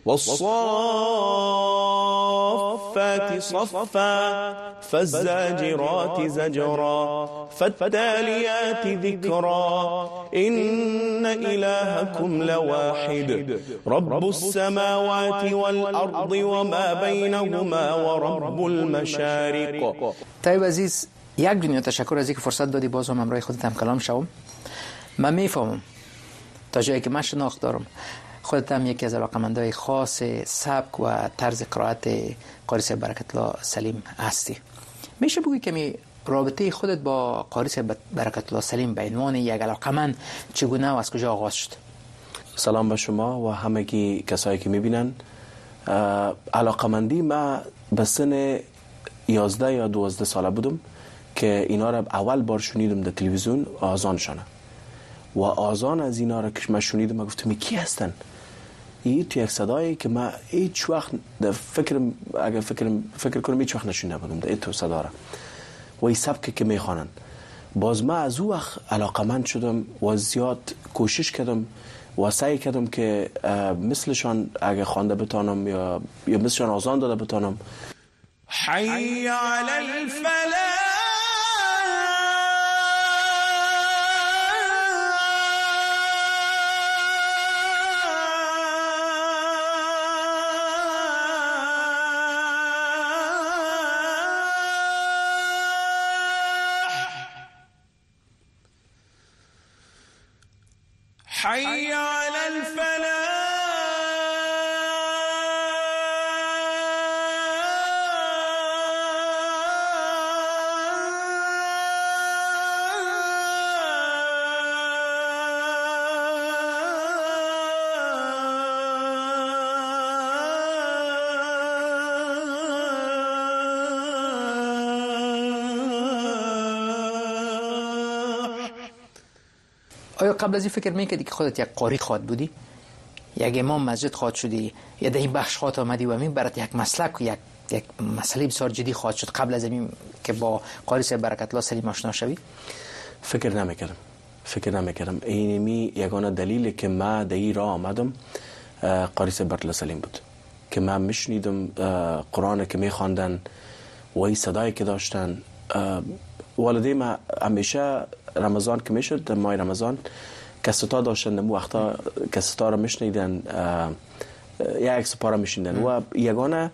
والصافات صفا فالزاجرات زجرا فالتاليات ذكرا إن إلهكم لواحد رب السماوات والأرض وما بينهما ورب المشارق. طيب عزیز، یک دنیا تشکر از اینکه فرصت دادی باز هم همراه خودت هم کلام شوم. من میفهمم تا جایی که من شناخت دارم خودت هم یکی از علاقمندای خاص سبک و طرز قرائت قاری صاحب برکت الله سلیم هستی. میشه بگی که رابطه خودت با قاری صاحب برکت الله سلیم به عنوان یک علاقمند چگونه و از کجا آغاز شد؟ سلام به شما و همگی کسایی که میبینن. علاقمندی ما به سن 11 یا 12 ساله بودم که اینا را اول بار شنیدم در تلویزیون آذانشانه و آذان از اینا را که من شنیدم گفتم کی هستن؟ این تو یک صدایی که من هیچ وقت اگر فکر کنم هیچ وقت نشونده بودم در این تو صدا را و این سبکی که میخوانن. باز من از او وقت علاقمند شدم و زیاد کوشش کردم و سعی کردم که مثلشان اگه خوانده بتانم یا مثلشان آزان داده بتانم. حی علی الفلاح حي على الفلاح آیا قبل از این فکر میکردی که خودت یک قاری خواد بودی؟ یک امام مسجد خواد شدی یا در این بخش خواد آمدی و همین برات یک مسلک و یک مسئله بسیار جدی خواد شد قبل از این که با قاری صاحب برکت الله سلیم آشنا شوی؟ فکر نمیکردم. اینمی یگانه دلیلی که من در این راه آمدم قاری صاحب برکت الله سلیم بود که من میشنیدم قرآن که میخواندن و این صدایی که داشتن. والدی ما همیشه رمضان که میشد در ماه رمضان کستا داشتن دم وقتا کستا رو میشنیدن یک سپاره میشیندن و یگانه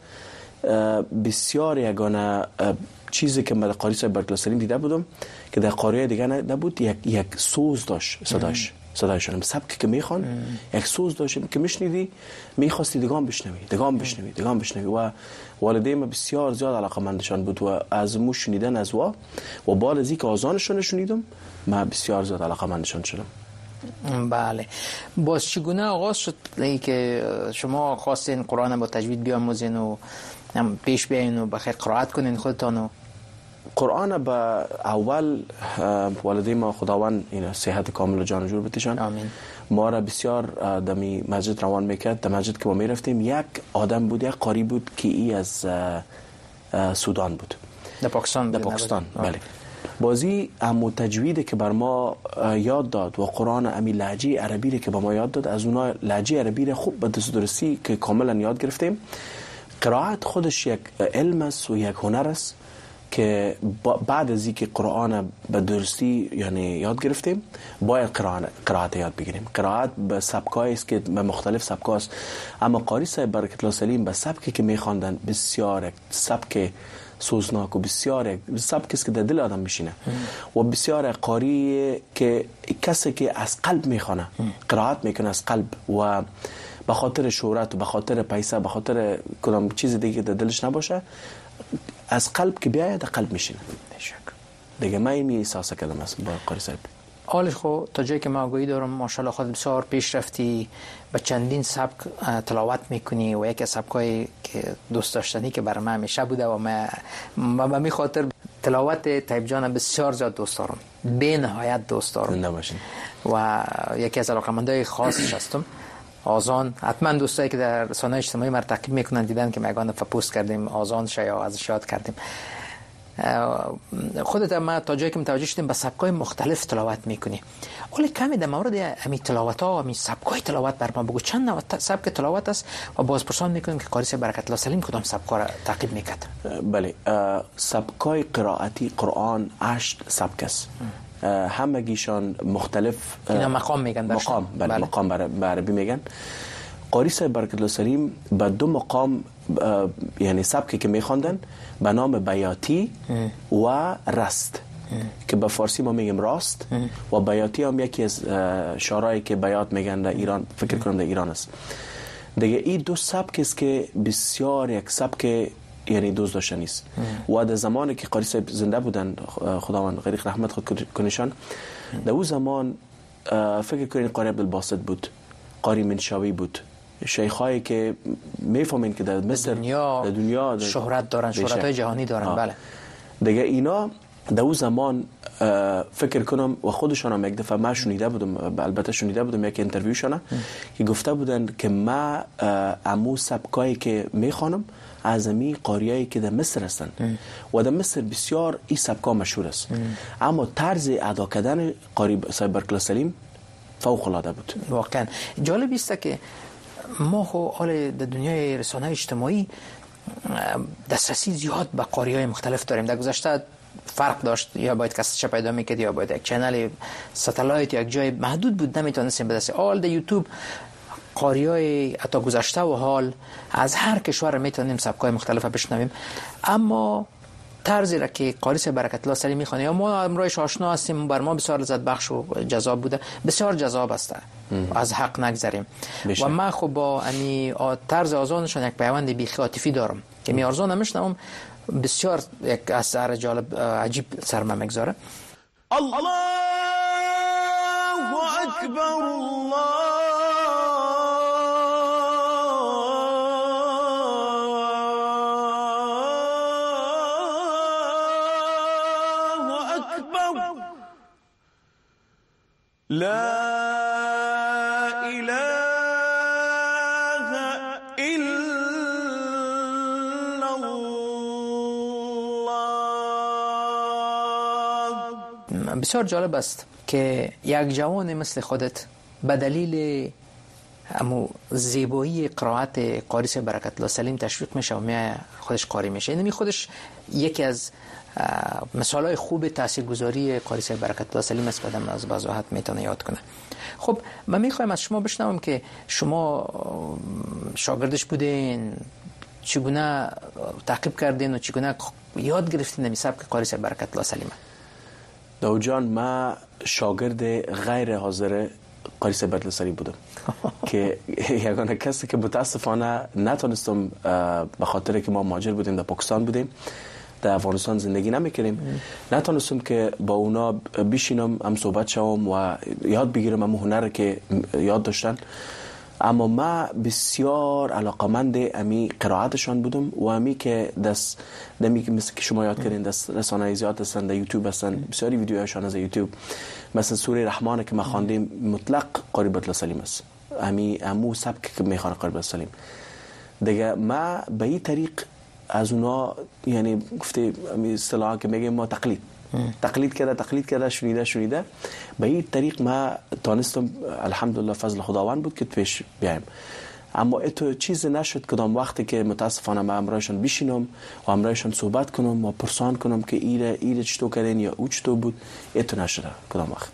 بسیار یگانه چیزی که من قاری صاحب برکت الله سلیم دیده بودم که در قاری دیگه نبود، یک سوز داشت صدایشون سبکی که میخوان یک سوز داشت که میشنیدی میخواستی دگام بشنوی و والدین ما بسیار زیاد علاقه‌مندشان بود و از مو شنیدن از و بعد از اینکه آذانشون شنیدم من بسیار زیاد علاقه‌مندشان شدم. بله. باز چگونه آغاز شد که شما خواستین قرآن با تجوید بیاموزین و پیش بیاین و بخیر قرائت کنین خودتان؟ قرآن با اول والدین ما خداوند این صحت کامل و جان جور بتشان آمین. ما را بسیار دمی مسجد روان میکرد. در مسجد که ما میرفتیم یک آدم بود، یک قاری بود که ای از سودان بود، در پاکستان. بله. بازی امو تجویدی که بر ما یاد داد و قرآن امی لهجه عربی که به ما یاد داد، از اونا لهجه عربی خوب به درستی که کاملا یاد گرفتیم. قرائت خودش یک علم است و یک هنر است که بعد از اینکه قرآن به درستی یعنی یاد گرفتیم باید قرائت یاد بگیریم. قرائت به سبکایی است که به مختلف سبکاست، اما قاری صاحب برکت الله سلیم به سبکی که می‌خواندن بسیار سبک سوزناک و بسیار سبکی است که در دل آدم میشینه و بسیار قاری که کسی که از قلب میخوانه قرائت میکنه از قلب و به خاطر شهرت و به خاطر پیسه به خاطر کدام چیز دیگه در دلش نباشه، از قلب که بیاید در قلب میشینه. دیگه من این احساس کردم از با قاری صاحب. حالش خو تا جایی که ما آگاهی دارم ماشاءالله خود بسیار پیش رفتی، به چندین سبک تلاوت میکنی و یکی از سبکایی که دوست داشتنی که برای من همیشه بوده و من به می خاطر تلاوت طیب جان بسیار زیاد دوست دارم، به نهایت دوست دارم و یکی از علاقه‌مندای خاصش هستم. آذان حتما دوستایی که در رسانه‌های اجتماعی ما تعقیب میکنن دیدن که میگن پست کردیم آذان شیا از یاد کردیم. خودت ما تا جایی که متوجه شدیم به سبکای مختلف تلاوت میکنی، ولی کمی در مورد همین تلاوت‌ها و همین سبکای تلاوت بر ما بگو. چند نوع سبک تلاوت است و بازپرسان میکنیم که قاری صاحب برکت الله سلیم کدام سبکا را تعقیب میکرد؟ بله، سبکای قرائتی قرآن 8 سبک است. همگیشان مختلف اینا مقام میگن مقام. بله. مقام به عربی میگن. قاری صاحب برکت الله سلیم به 2 مقام یعنی سبکی که میخواندن به نام بیاتی و رست که به فارسی ما میگیم راست و بیاتی هم یکی از شعرهایی که بیات میگن در ایران، فکر کنم در ایران است دیگه. این 2 سبک است که بسیار یک سبک یعنی دوست داشته نیست و در زمانی که قاری صاحب زنده بودن خداوند غریق رحمت خود کنشان، در اون زمان فکر کنید قاری عبدالباسط بود، قاری منشاوی بود، شیخایی که میفهمین که در مصر در دنیا شهرت دارن، شهرت‌های جهانی دارن. بله دیگه اینا در اون زمان فکر کنم و خودشان هم یک دفعه ما شنیده بودم، البته شنیده بودم یک اینترویوشانه که گفته بودن که ما امو سبکایی که میخوانم از امی قاریایی که در مصر هستن و در مصر بسیار این سبکا مشهور است، اما طرز ادا کردن قاری صاحب برکت الله سلیم فوق العاده بود. واقعا جالب است که ما خو حال در دنیای رسانه اجتماعی دسترسی زیاد به قاریای مختلف داریم. در گذشته فرق داشت، یا باید کسش پیدا میکرد یا باید یک چنل ستلایت یا یک جای محدود بود، نمیتونستیم به دست. حال در یوتیوب قاریای حتی گذشته و حال از هر کشور میتونیم سبکای مختلف بشنویم. اما طرزی را که قاری صاحب برکت الله سلیم میخوانه یا ما امروز آشنا هستیم، بر ما بسیار لذت بخش و جذاب بوده، بسیار جذاب است، از حق نگذریم. و من خب با امی طرز آزانشان یک پیوند بیخی عاطفی دارم که می آرزو نمیشنم، بسیار یک اثر جالب عجیب سر من میگذاره. الله اکبر الله لا اله الا الله. بسیار جالب است که یک جوان مثل خودت به دلیل امو زیبایی قرائت قاری صاحب برکت الله سلیم تشویق میشه و می خودش قاری میشه. اینمی خودش یکی از مثالای خوب تاثیرگذاری قاری صاحب برکت الله سلیم است، بعدم از وضاحت میتونه یاد کنه. خب من میخوایم از شما بشنوم که شما شاگردش بودین، چگونه تعقیب کردین و چگونه یاد گرفتین نمی سبک قاری صاحب برکت الله سلیم؟ داود جان، ما شاگرد غیر حاضر قاری صاحب برکت الله سلیم بودم که یگانه کسی که متاسفانه نتونستم به خاطر که ما مهاجر بودیم، در پاکستان بودیم، در افغانستان زندگی نمیکنیم، نتونستم که با اونا بشینم هم صحبت شوم و یاد بگیرم هم هنر که یاد داشتن. اما ما بسیار علاقمند امی قرائتشان بودم و امی که دست دمی که مثل که شما یاد کردین دست رسانه‌ای زیاد هستن، در یوتیوب هستن، بسیاری ویدیوهاشون از یوتیوب، مثلا سوره رحمان که ما خواندیم مطلق قاری برکت الله سلیم است، امو سبک که میخوانه قاری برکت الله سلیم دیگه. ما به این طریق از اونا، یعنی گفته اصطلاحا که میگیم ما تقلید کرده شنیده به این طریق ما تانستم الحمدلله فضل خداوند بود که پیش بیایم. اما اتو چیز نشد کدام وقتی که متاسفانه ما امرایشان بشینم و امرایشان صحبت کنم و پرسان کنم که ایره چطور کردین یا او چطور بود، اتو نشده کدام وقت.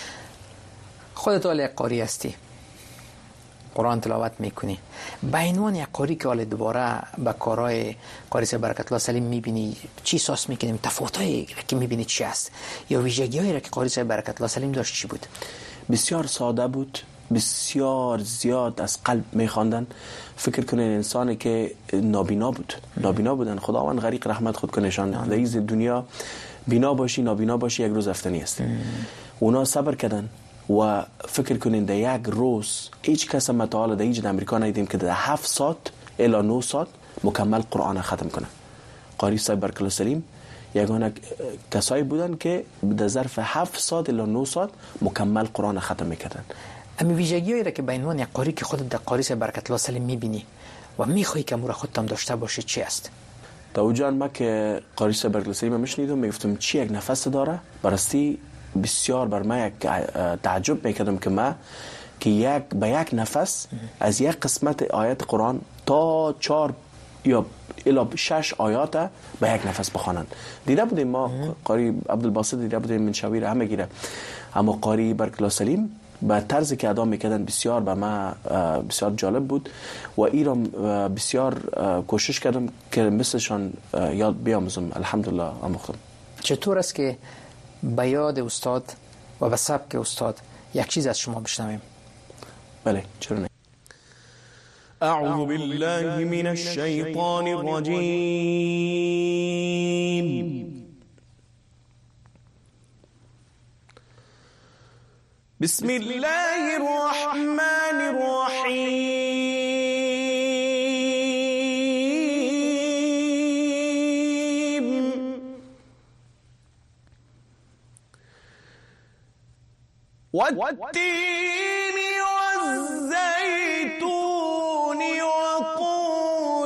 خودت حالا یک قاری هستی، قرآن تلاوت میکنی، به عنوان یک قاری که حالا دوباره به کارهای قاری صاحب برکت الله سلیم میبینی، چی احساس میکنیم؟ تفاوتایی که میبینی چی است یا ویژگی‌هایی که قاری صاحب برکت الله سلیم داشت چی بود؟ بسیار ساده بود، بسیار زیاد از قلب میخواندن. فکر کنین انسانی که نابینا بودن، خداوند غریق رحمت خود کنشان. در این دنیا بینا باشی نابینا باشی یک روز رفتنی است. اونا صبر کردن و فکر کنین در یک روز هیچ کس ما تا حالا در اینجا امریکا ندیدیم که در 7 ساعت الی 9 ساعت مکمل قرآن ختم کنه. قاری صاحب برکت الله سلیم یگانه کسایی بودن که در ظرف 7 ساعت الی 9 ساعت مکمل قرآن ختم میکردن. امی ویژگی‌هایی را که به عنوان یک قاری که خودت در قاری صاحب برکت الله سلیم میبینی و میخوای که امور خودت هم داشته باشه چی است؟ داود جان، ما که قاری صاحب برکت الله سلیم میشنیدم میگفتم چی یک نفس داره، براستی بسیار بر ما یک تعجب میکردم که ما که به یک نفس از یک قسمت آیت قرآن تا 4 یا الی 6 آیات به یک نفس بخوانند. دیده بودیم ما قاری عبدالباسط دیده بودیم، منشوی همه گیره، اما قاری برکت الله سلیم به طرزی که ادا میکردن بسیار به ما بسیار جالب بود و ایران بسیار کوشش کردم که مثلشان یاد بیاموزم. الحمدلله آموختم. چطور است که به یاد استاد و به سبک استاد یک چیز از شما بشنویم؟ بله، چرا نه. اعوذ بالله من الشیطان الرجیم. بسم الله الرحمن الرحیم. والتين والزيتون وطور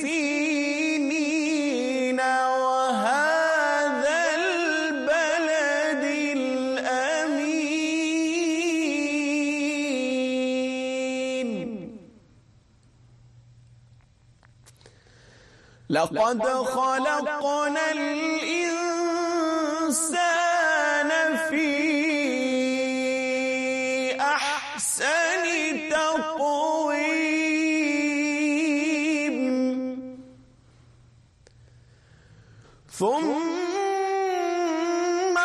سينين وهذا البلد الأمين لقد خلقنا الإنسان في أحسن تقويم ثم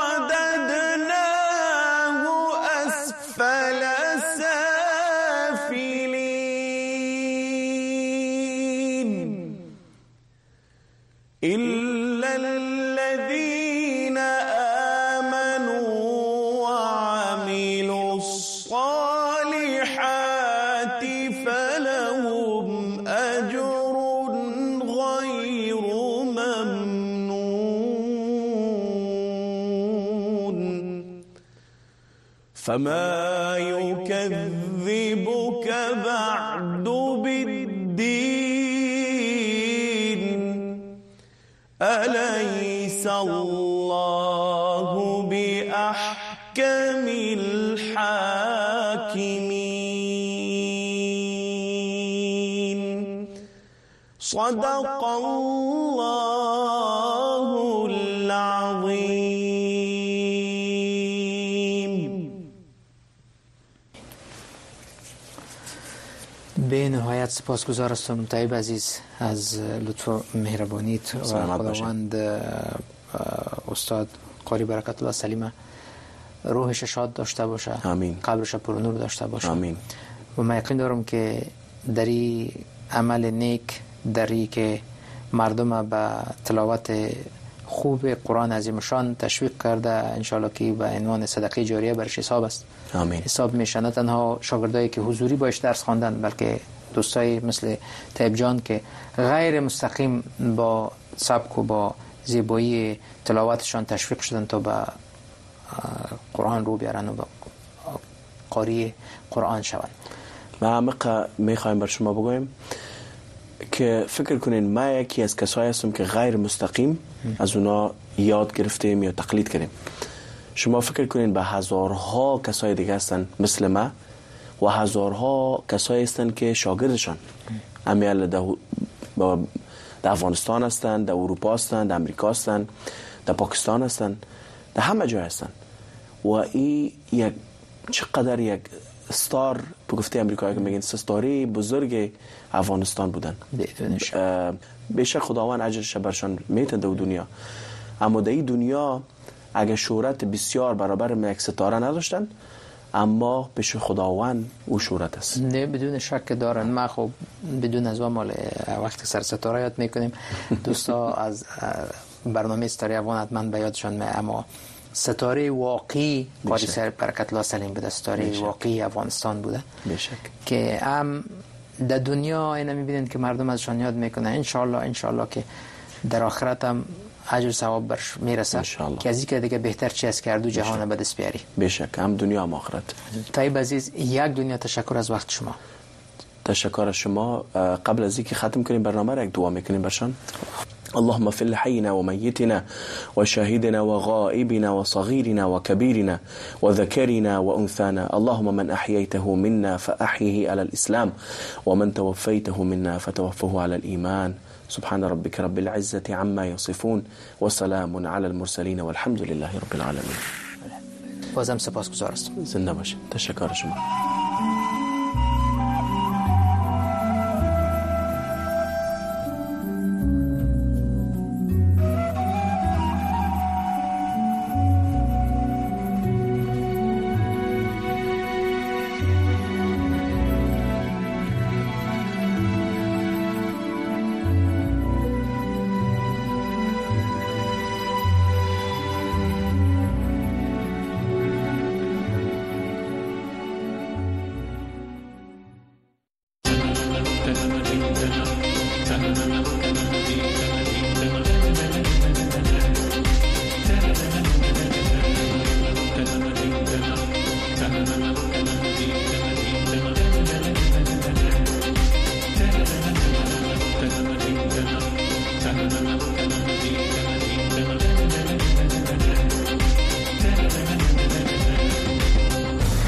رددناه أسفل سافلين إلا الذين آمنوا وعملوا الصالحات فلهم أجر غير ممنون فما يكذبك بعد بالدين أليس الله بأحكم الحاكمين صدق الله العظيم. به نهایت سپاسگزار هستم طیب عزیز از لطف و مهربانیت و خداوند استاد قاری برکت الله سلیمه روحش شاد داشته باشه، آمین. قبرش پرنور داشته باشه، آمین. و من یقین دارم که دری عمل نیک، دری که مردم به تلاوت خوب قرآن عظیمشان تشویق کرده، انشالله که به عنوان صدقه جاریه برش حساب است. آمین. حساب میشه، نه تنها شاگردایی که حضوری باش درس خواندن، بلکه دوستای مثل طیب جان که غیر مستقیم با سبک و با زیبایی تلاوتشان تشویق شدن تا به قرآن رو بیارن و قاری قرآن شوند. ما عمق میخوایم بر شما بگویم که فکر کنین ما یکی از کسایی هستم که غیر مستقیم از اونا یاد گرفتیم یا تقلید کردیم. شما فکر کنین به هزارها کسای دیگه هستن مثل ما و هزارها کسایی هستن که شاگردشان امیال در افغانستان هستن، در اروپا هستن، در امریکا هستن، در پاکستان هستن، در همه جای هستن و این یک چقدر یک ستار به گفته امریکایی که میگن ستاره بزرگ افغانستان بودن. بیشک خداوند اجرش برشان میتن در دنیا، اما در این دنیا اگه شهرت بسیار برابر یک ستاره نداشتن، اما پیش خداوند او شهرت است. نه بدون شک دارن. ما خب بدون از مال وقتی سر ستاره یاد میکنیم دوستا از برنامه ستاره افغان حتما به یادشان می، اما ستاره واقعی قاری برکت الله سلیم بوده، ستاره واقعی افغانستان بوده بیشک که هم در دنیا اینا میبینید که مردم ازشان یاد میکنن. انشالله که در آخرت هم اجر ثواب برش میرسه که از اینکه دیگه بهتر چی از کرد و جهان به دست بیاری. بیشک هم دنیا هم آخرت. طیب عزیز یک دنیا تشکر از وقت شما. تشکر از شما. قبل از اینکه ختم کنیم برنامه را یک دعا میکنیم برشان. اللهم اغفر لحينا وميتنا وشاهدنا وغائبنا وصغيرنا وكبيرنا وذكرنا وأنثانا. اللهم من أحييته منا فأحيه على الإسلام ومن توفيته منا فتوفه على الإيمان. سبحان ربك رب العزة عما يصفون وسلام على المرسلين والحمد لله رب العالمين. بازم سپاسگزار هستم. زنده باشید. تشکر شما.